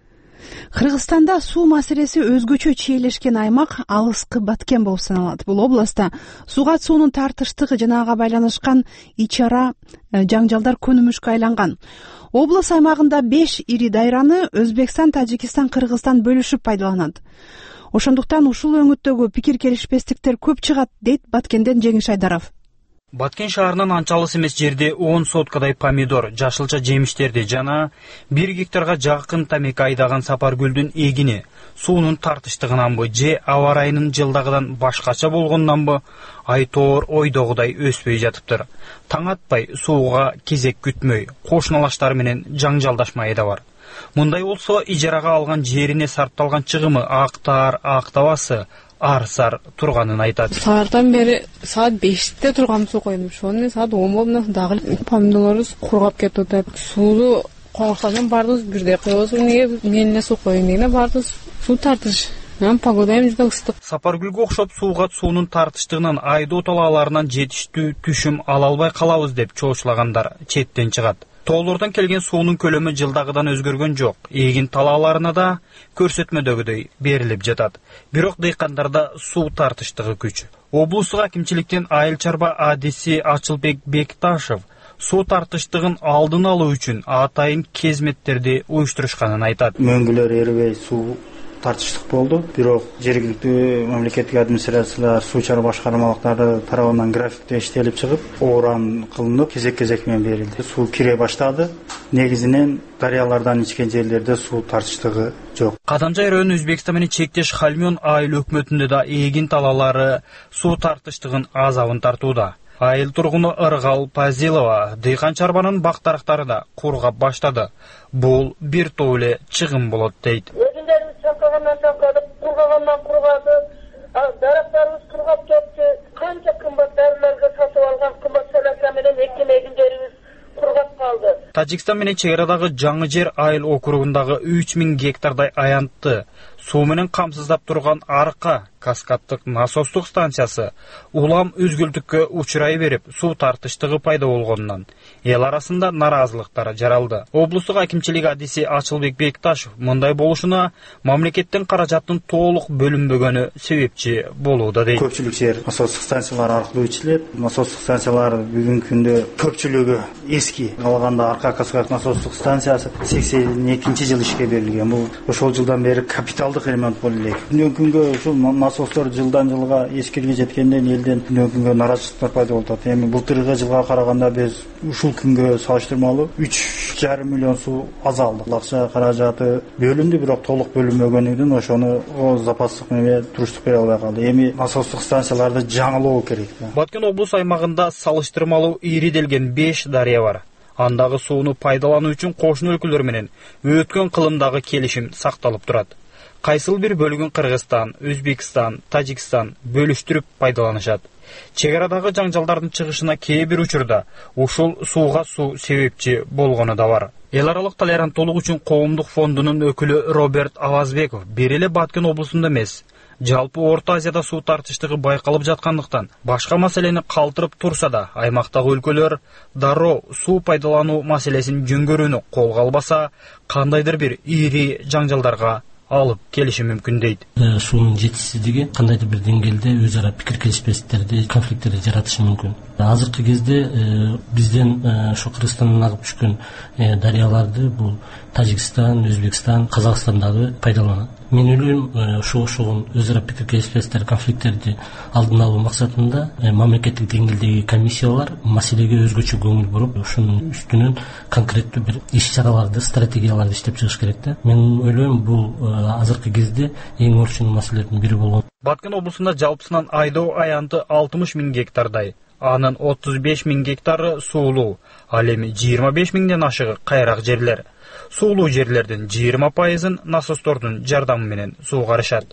Кыргызстанда суу маселеси өзгөчө чийлешкен аймак алыскы Баткен болуп саналат. Бул областта сууга суунун тартыштыгы жана ага байланышкан ич-ара жаңжалдар көнүмүшкө айланган. Облус аймагында беш ири дайраны Өзбекстан, Тажикстан, Кыргызстан бөлүшүп пайдаланат. Ошондуктан ушул өңүттөгү пикир келишпестиктер көп чыгат, дейт Баткенден Жеңиш Айдаров. Баткен шаарынан анча алыс эмес жерде он соткадай помидор, жашылча жемиштерди жана бир гектарга жакын тамеки айдаган Сапаргүлдүн эгини суунун тартыштыгынанбы же аба ырайынын жылдагыдан башкача болгондонбу айтоор ойдогудай өспөй жатыптыр. Таң атпай сууга кезек күтмөй, кошуналаштар менен жаңжалдашмай да бар. Мындай болсо ижарага алган жерине сарпталган чыгымы актар, актабасы ар-сар турганын айтат. Сааттан бери саат беште турган суу койдум. Ошону саат он болду дагы помидорубуз кургап кетип атат. Сууну коңгуштардан бардыбыз бирдей койбосун, эмнеге менин суу коюн дегенде бардыбыз суу тартыш. Мен погода эми жада ыстык. Сапаргүлгө окшоп сууга суунун тартыштыгынан айдоо талааларынан жетиштүү түшүм ала албай калабыз деп чоочулагандар четтен чыгат. Тоолордон келген суунун көлөмү жылдагыдан өзгөргөн жок. Эгин талааларына да көрсөтмөдөгүдөй берилип жатат. Бирок дыйкандарда суу тартыштыгы күч. Облустук акимчиликтин айыл чарба адиси Ачылбек Бекташев суу тартыштыгын алдын алуу үчүн атайын кезметтерди уюштурушканын айтат. Мөңгүлөр эрибей суу тартыштык болду. Бирок жергиликтүү мамлекеттик администрациялар, суу чарба башкармалыктары тарабынан графикте иштелип чыгып, оран кылынып, кезек-кезек менен берилди. Суу кире баштады. Негизинен дарыялардан ичкен жерлерде суу тартыштыгы жок. Кадамжай району Өзбекстан менен чектеш Хальмён айыл өкмөтүндө да эгин талаалары суу тартыштыгын азабын тартууда. Айыл тургуну Ыргал Пазилова дыйкан чарбанын бактарактары да кургап баштады. Бул бир топ эле чыгым болот дейт. Чанкагандан чанкадык, кургагандан кургады, дарактарыбыз кургап кетти. Канча кымбат дарыларга сатып алган кымбат солярка менен эккен эгиндерибиз кургап калды. Тажикстан менен чек арадагы Жаңы Жер айыл округундагы үч миң гектардай аянтты суу менен камсыздап турган Арка каскаддык насостук станциясы улам үзгүлтүккө учурай берип, суу тартыштыгы пайда болгонунан эл арасында наразылыктар жаралды. Облустук акимчилик адиси Ачылбек Бекташев мындай болушуна мамлекеттин каражаттын толук бөлүнбөгөнү себепчи болууда дейт. Көпчүлүк жер насостук станциялар аркылуу ичилет. Насостук станциялар бүгүнкү күндө көпчүлүгү эски. Калганда Арка каскаддык насостук станциясы сексен экинчи жыл ишке берилген. Бул ошол жылдан бери капиталдык ремонт болуп элек. Бүгүнкү күнгө ушул насостор жылдан жылга эскирге жеткенден элден бүгүнкү күнгө наразычылыктар пайда болуп атат. Эми былтыркы жылга караганда биз ушул күнгө салыштырмалуу үч жарым миллион суу азалды. Акча каражаты бөлүндү, бирок толук бөлүнбөгөнүнөн ошону запастык менен туруштук бере албай калды. Эми насостук станцияларды жаңылоо керек. Баткен облус аймагында салыштырмалуу ириделген беш дарыя бар. Андагы сууну пайдалануу үчүн кошуна өлкөлөр менен өткөн кылымдагы келишим сакталып турат. Кайсыл бир бөлүгүн Кыргызстан, Өзбекстан, Тажикстан бөлүштүрүп пайдаланышат. Чек арадагы жаңжалдардын чыгышына кээ бир учурда ушул сууга суу себепчи болгону да бар. Эл аралык толеранттуулук үчүн коомдук фондунун өкүлү Роберт Авазбеков бир эле Баткен облусунда эмес, жалпы Орто Азияда суу тартыштыгы байкалып жаткандыктан башка маселени калтырып турса да, аймактагы өлкөлөр дароо суу пайдалануу маселесин жөнгөрүүнү колго албаса, кандайдыр бир ири жаңжалдарга алып келиши мүмкүн дейт. Суунун жетишсиздиги кандайдыр бир деңгээлде өз ара пикир келишпестиктерди, конфликттерди жаратышы мүмкүн. Азыркы кезде бизден ошо Кыргызстандан агып түшкөн дарыяларды бул Тажикстан, Өзбекстан, Казакстан дагы пайдаланат. Мен ойлойм, ошо ошогун өз ара пикир келишпестиктер, конфликттерди алдын алуу максатында мамлекеттик деңгээлдеги комиссиялар маселеге өзгөчө көңүл буруп, ошонун үстүнөн конкреттүү бир иш-чараларды, стратегияларды иштеп чыгыш керек да. Мен ойлойм, бул азыркы кезде эң орчун маселелердин бири болгон. Баткен облусунда жалпысынан айдоо аянты алтымыш миң гектардай, анын отуз беш миң гектары суулуу, ал эми жыйырма беш миңден ашыгы кайрак жерлер. Суулуу жерлердин жыйырма пайызын насостордун жардамы менен суугарышат.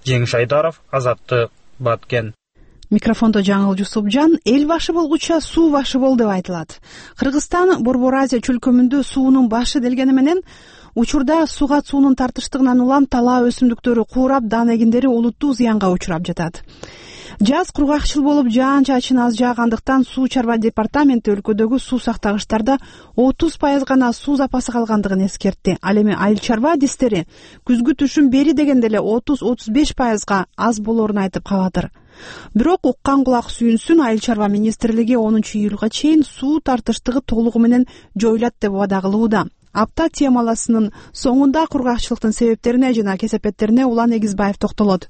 Жеңиш Айдаров, Азаттык, Баткен. Микрофондо Жаңыл Жусупжан. Эл башы болгуча суу башы бол деп айтылат. Кыргызстан Борбор Азия чөлкөмүндө суунун башы делгени менен учурда суга суунун тартыштыгынан улам талаа өсүмдүктөрү куурап, дан эгиндери олуттуу зыянга учурап жатат. Жаз кургакчыл болуп, жаан-чачын аз жаагандыктан Суу чарба департаменти өлкөдөгү суу сактагычтарда отуз пайыз гана суу запасы калгандыгын эскертти. Ал эми айыл чарба адистери күзгү түшүн бери дегенде эле отуз отуз беш пайызга аз болоорун айтып калатыр. Бирок уккан кулак сүйүнсүн, айыл чарба министрлиги онунчу июлга чейин суу тартыштыгы толугу менен жоюлат деп убада кылууда. Апта темаласынын соңунда кургакчылыктын себептерине жана кесепеттерине Улан Эгизбаев токтолот.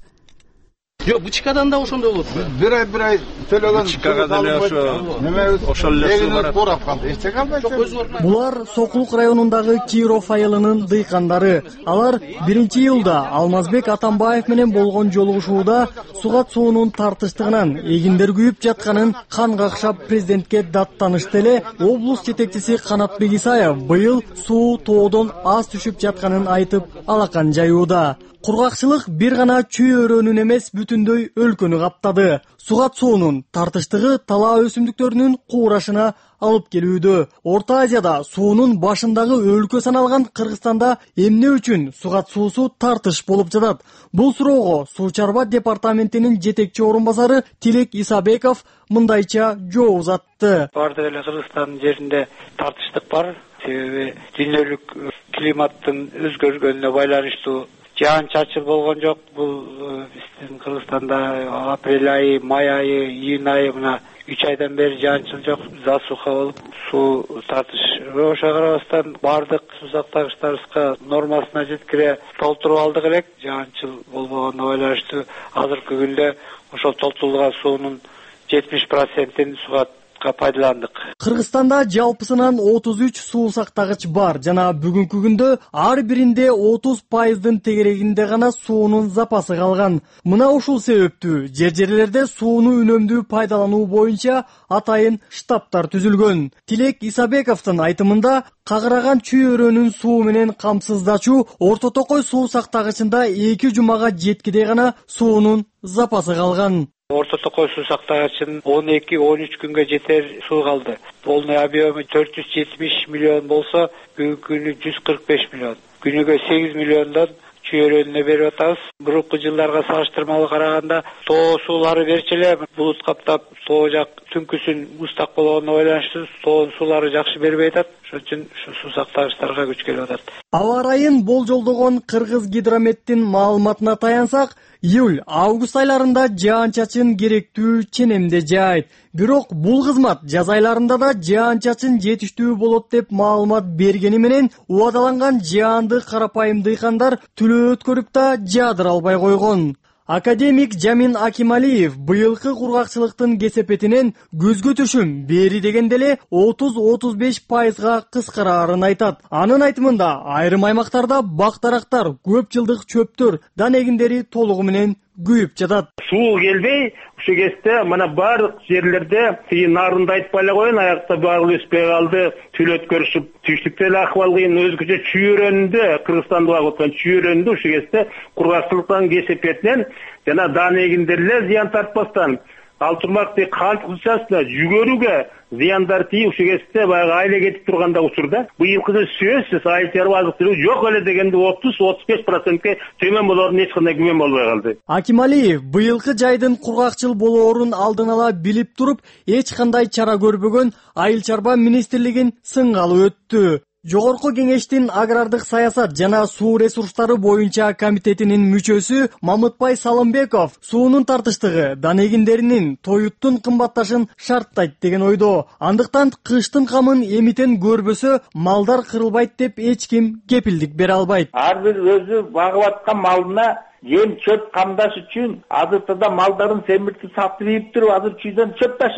Жок, бычкадан да ошондой болот. Бир ай бир ай төлөгөн бычкага деле ошо неме ошол эле суу барат. Туурап калды. Эч калбайт. Булар Сокулук районундагы Киров айылынын дыйкандары. Алар биринчи июлда Алмазбек Атамбаев менен болгон жолугушууда сугат суунун тартыштыгынан эгиндер күйүп жатканын кан какшап президентке даттанышты эле облус жетекчиси Канатбек Исаев быйыл суу тоодон аз түшүп жатканын айтып алакан жаюуда. Кургакчылык бир гана чүй өрөөнүн эмес, бүтүндөй өлкөнү каптады. Сугат суунун тартыштыгы талаа өсүмдүктөрүнүн куурашына алып келүүдө. Орто Азияда суунун башындагы өлкө саналган Кыргызстанда эмне үчүн сугат суусу тартыш болуп жатат? Бул суроого Суу чарба департаментинин жетекчи орун басары Тилек Исабеков мындайча жооп узатты. Бардык эле Кыргызстандын жеринде тартыштык бар. Себеби дүйнөлүк климаттын өзгөргөнүнө байланыштуу жаан-чачын болгон жок. Бул биздин Кыргызстанда апрель айы, май айы, июнь айы мына үч айдан бери жаан-чачын жок. Засуха болуп, суу тартыш. Ошого карабастан бардык суу сактагычтарыбызга нормасына жеткире толтуруп алдык элек. Жаан-чыл болбогонуна байланыштуу азыркы күндө ошол толтурулган суунун жетимиш процентин суга пайдаландык. Кыргызстанда жалпысынан отуз үч суу сактагыч бар жана бүгүнкү күндө ар биринде отуз пайыздын тегерегинде гана суунун запасы калган. Мына ушул себептүү жер-жерлерде сууну үнөмдүү пайдалануу боюнча атайын штабтар түзүлгөн. Тилек Исабековдун айтымында кагыраган чүй өрөөнүн суу менен камсыздачуу Орто Токой суу сактагычында эки жумага жеткидей гана суунун запасы калган. Орто Токой суу сактагычын он эки он үч күнгө жетер суу калды. Полный объему төрт жүз жетимиш миллион болсо, бүгүнкү күнү жүз кырк беш миллион. Күнүгө сегиз миллиондон чүй өрөөнүнө берип атабыз. Мурунку жылдарга салыштырмалуу караганда тоо суулары берчү эле булут каптап, тоо жак түнкүсүн устак болгонуна байланыштуу тоонун суулары жакшы бербей атат. Ошон үчүн ушу суу сактагычтарга күч келип атат. Аба ырайын болжолдогон Кыргыз гидрометтин маалыматына таянсак, июль-август айларында жаан-чачын керектүү ченемде жаайт. Бирок бул кызмат жаз айларында да жаан-чачын жетиштүү болот деп маалымат бергени менен убадаланган жаанды карапайым дыйкандар түлөө өткөрүп да жаадыра албай койгон. Академик Жамин Акималиев быйылкы кургакчылыктын кесепетинен күзгү түшүм бери дегенде эле отуз отуз беш пайызга кыскараарын айтат. Анын айтымында айрым аймактарда бак-дарактар, көп жылдык чөптөр, дан эгиндери толугу менен күйүп жатат. Суу келбей, ушул кезде мына бардык жерлерде тиги нарынды айтпай эле коеюн, аякта багыл өспөй калды, түл өткөрүшүп, түштүктө эле акыбал кыйын, өзгөчө чүй өрөөнүндө, Кыргызстанда багыткан чүй өрөөнүндө ушул кезде кургакчылыктын кесепетинен жана дан эгиндер эле зыян тартпастан ал турмакты кант кылчасына жүгөрүүгө зыяндар тийип ушул кезде баягы айла кетип турганда учурда быйылкы сөзсүз айыл чарба азык түлүгү жок эле дегенде отуз отуз беш процентке төмөн болоорун эч кандай күмөн болбой калды. Акималиев быйылкы жайдын кургакчыл болоорун алдын ала билип туруп, эч кандай чара көрбөгөн айыл чарба министрлигин сынга алып өттү. Жогорку кеңештин агрардык саясат жана суу ресурстары боюнча комитетинин мүчөсү Мамытбай Салымбеков суунун тартыштыгы дан эгиндеринин тоюттун кымбатташын шарттайт деген ойдо. Андыктан кыштын камын эмитен көрбөсө малдар кырылбайт деп эч ким кепилдик бере албайт. Ар бир өзү багып аткан малына ем чөп камдаш үчүн азыркыда малдарын семиртип сатып ийип туруп азыр чүйдөн чөп ташып атат.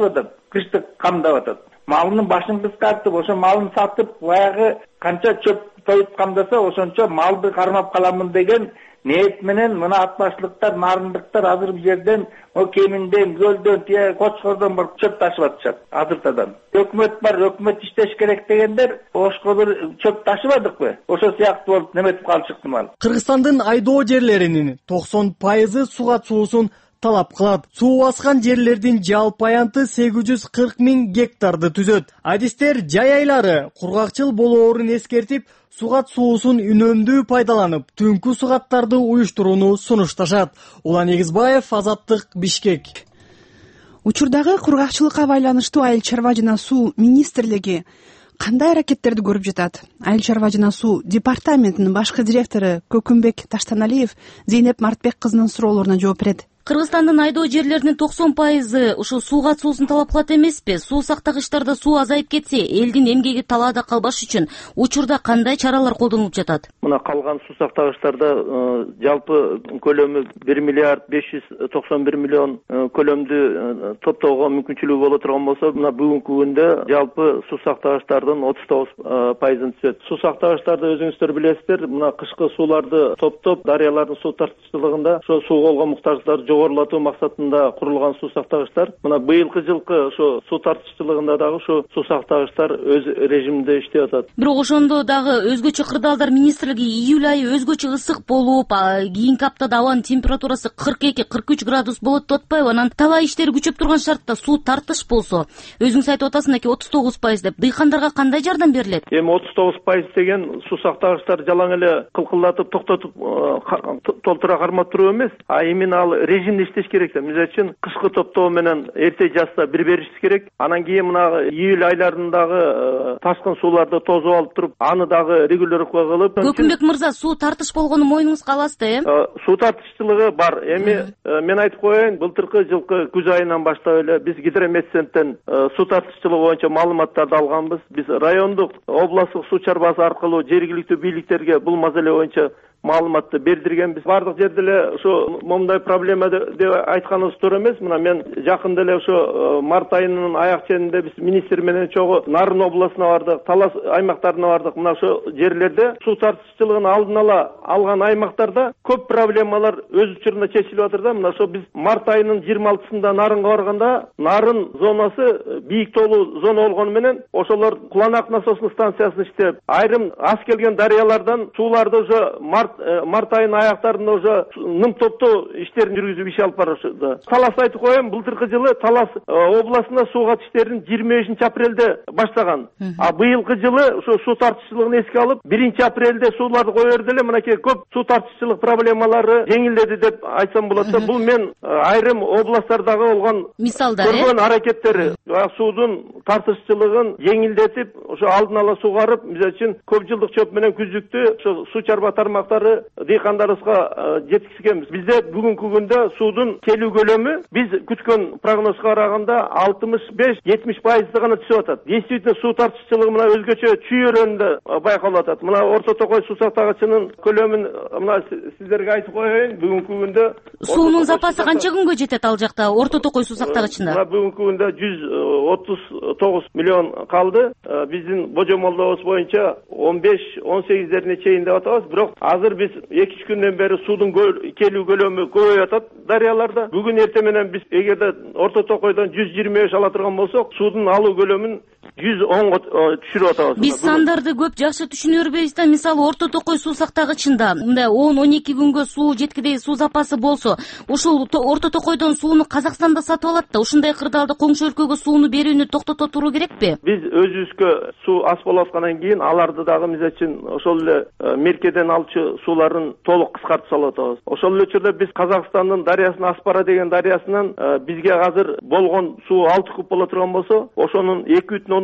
кыштык камдап атат. Малынын башын кыскартып, ошо малын сатып, баягы канча чөп тоюп камдаса, ошончо малды кармап каламын деген ниет менен мына атбашлыктар, нарындыктар азыр бул жерден о кеминден, көлдөн, тие Кочкордон барып чөп ташып атышат азыртадан. Өкмөт бар, өкмөт иштеш керек дегендер, ошкодур чөп ташыбадыкпы? Ошо сыяктуу болуп неметип калышыкты мал. Кыргызстандын айдоо жерлеринин токсон пайызы суга суусун талап кылат. Суу баскан жерлердин жалпы аянты сегиз жүз кырк миң гектарды түзөт. Адистер жай айлары кургакчыл болоорун эскертип, сугат суусун үнөмдүү пайдаланып, түнкү сугаттарды уюштурууну сунушташат. Улан Эгизбаев, Азаттык, Бишкек. Учурдагы кургакчылыкка байланыштуу Айыл чарба жана суу министрлиги кандай аракеттерди көрүп жатат? Айыл чарба жана суу департаментинин башкы директору Көкүмбек Таштаналиев Зейнеп Мартбек кызынын суроолоруна жооп берет. Кыргызстандын айдоо жерлеринин токсон пайызы ушу сууга суусун талап кылат эмеспи? Суу сактагычтарда суу азайып кетсе, элдин эмгеги талаада калбаш үчүн учурда кандай чаралар колдонулуп жатат? Мына калган суу сактагычтарда жалпы көлөмү бир миллиард беш жүз токсон бир миллион көлөмдү топтоого мүмкүнчүлүгү боло турган болсо, мына бүгүнкү күндө жалпы суу сактагычтардын отуз тогуз пайызын түзөт. Суу сактагычтарды өзүңүздөр билесиздер, мына кышкы сууларды топтоп, дарыялардын суу тарткычтылыгында ошо сууга муктаждарды жогорулатуу максатында курулган суу сактагычтар. Мына быйылкы жылкы ошо суу тарткычтылыгында дагы ошо суу сактагычтар өз режиминде иштеп атат. Бирок ошондо дагы өзгөчө кырдаалдар министрлиги июль айы өзгөчө ысык болуп, кийинки аптада абанын температурасы кырк эки кырк үч градус болот деп атпайбы? Анан талаа иштери күчөп турган шартта суу тартыш болсо, өзүңүз айтып атасың эки отуз тогуз пайыз деп, дыйкандарга кандай жардам берилет? Эми отуз тогуз пайыз деген суу сактагычтар жалаң эле кылкылдатып токтотуп толтура кармап туруу эмес, а именно ал режимде иштеш керек. Мисалы үчүн кышкы топтоо менен эрте жазда бир беришибиз керек. Анан кийин мына июль айларындагы ташкын сууларды тосуп алып туруп, аны дагы регулировка кылып. Көкүмбек мырза, суу тартыш болгону мойнуңузга аласыз да, э? Суу тартыштылыгы бар. Эми мен айтып коеюн, былтыркы жылкы күз айынан баштап эле биз Гидромедцентрден суу тартыштылыгы боюнча маалыматтарды алганбыз. Биз райондук, областтык суу чарбасы аркылуу жергиликтүү бийликтерге бул маселе боюнча маалыматты бердиргенбиз. Бардык жерде эле ошо момундай проблема деп айтканыбыз туура эмес. Мына мен жакында эле ошо март айынын аяк ченинде биз министр менен чогуу Нарын областына бардык, Талас аймактарына бардык. Мына ошо жерлерде суу тартыштылыгын алдын ала алган аймактарда көп проблемалар өз учурунда чечилип атыр да. Мына ошо биз март айынын жыйырма алтысында Нарынга барганда, Нарын зонасы бийик тоолуу зона болгону менен ошолор Куланак насостный станциясын иштеп, айрым аз келген дарыялардан сууларды уже март март айынын аяктарында уже ным топтоо иштерин жүргүзүп иш алып барышты. Талас айтып коем, былтыркы жылы Талас областында суугат иштерин жыйырма бешинчи апрелде баштаган. А быйылкы жылы ошо суу тартыштылыгын эске алып, биринчи апрелде сууларды кое берди эле. Мынакей көп суу тартыштылык проблемалары жеңилдеди деп айтсам болот да. Бул мен айрым областтардагы болгон мисалдар, көргөн аракеттери. Суудун тартыштылыгын жеңилдетип, ошо алдын ала сугарып, мисалы үчүн көп жылдык чөп менен күздүктү ошо суу чарба тармактары дыйкандарыбызга жеткизгенбиз. Бизде бүгүнкү күндө суудун келүү көлөмү биз күткөн прогнозго караганда алтымыш беш жетимиш пайызды гана түшүп атат. Действительно суу тартыштылыгы мына өзгөчө чүйөрөндө байкалып атат. Мына Орто Токой суу сактагычынын көлөмүн мына сиздерге айтып коеюн, бүгүнкү күндө суунун запасы канча күнгө жетет ал жакта Орто Токой суу сактагычында? Мына бүгүнкү күндө жүз отуз тогуз миллион калды. Биздин божомолдообуз боюнча он беш он сегиздерине чейин деп атабыз. Бирок азыр биз эки үч күндөн бери суудун келүү көлөмү көбөйүп атат дарыяларда. Бүгүн эртең менен биз эгерде Орто Токойдон жүз жыйырма беш ала турган болсок, суудун алуу көлөмүн жүз онго түшүрүп атабыз. Биз сандарды көп жакшы түшүнөрбүз да. Мисалы Орто Токой суу сактагычында мындай он он эки күнгө суу жеткидей суу запасы болсо, ушул Орто Токойдон сууну Казакстанда сатып алат да, ушундай кырдаалда коңшу өлкөгө сууну берүүнү токтото туруу керекпи? Биз өзүбүзгө суу аз болуп аткандан кийин аларды дагы мисалы үчүн ошол эле меркеден алчу сууларын толук кыскартып салып атабыз. Ошол эле учурда биз Казакстандын дарыясын Аспара деген дарыясынан бизге азыр болгон суу алты куб боло турган болсо, ошонун эки бүтүн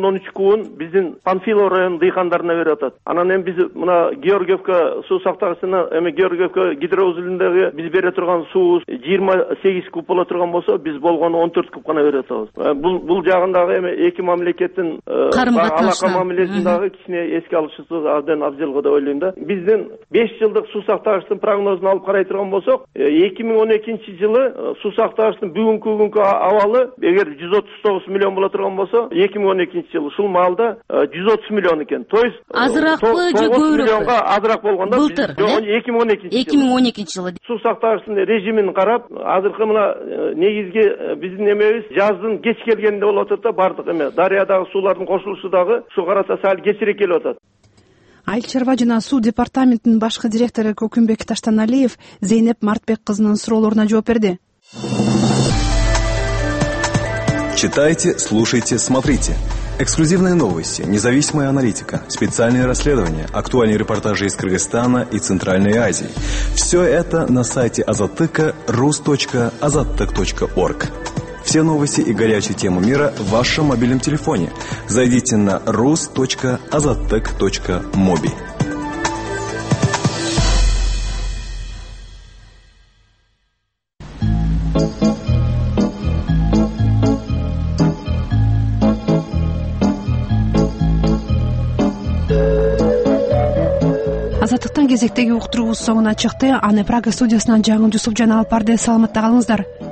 он үч кубун биздин Панфилов районунун дыйкандарына берип атат. Анан эми биз мына Георгиевка суу сактагычына эми Георгиевка гидроузулундагы биз бере турган суубуз жыйырма сегиз куб боло турган болсо, биз болгону он төрт куб гана берип атабыз. Бул бул жагындагы эми эки мамлекеттин алака мамилесин дагы кичине эске алышыбыз абдан абзел го деп ойлойм да. Биздин беш жылдык суу сактагычтын прогнозун алып карай турган болсок, эки миң он экинчи жылы суу сактагычтын бүгүнкү күнгү абалы эгер жүз отуз тогуз миллион боло турган болсо, эки миң он экинчи жылы ушул маалда жүз отуз миллион экен. То есть азыракпы же көбүрөөкпү? Миллионга азыраак болгондо былтыр эки миң он экинчи эки миң он экинчи жылы суу сактагычтын режимин карап, азыркы мына негизги биздин эмебиз жаздын кеч келгенинде болуп атат да, бардык эме дарыядагы суулардын кошулушу дагы ушу карата сал кечирээк келип атат. Айыл чарба жана суу департаментинин башкы директору Көкүмбек Таштаналиев Зейнеп Мартбек кызынын суроолоруна жооп берди. Читайте, слушайте, смотрите. Эксклюзивные новости, независимая аналитика, специальные расследования, актуальные репортажи из Кыргызстана и Центральной Азии. Все это на сайте Азаттыка рус точка азаттык точка орг. Все новости и горячие темы мира в вашем мобильном телефоне. Зайдите на рус точка азаттык точка моби. Азаттыктын кезектеги уктуруубуз соңуна чыкты. Аны Прага студиясынан Жаңыл Жусуп жана Алпарды саламатта калыңыздар.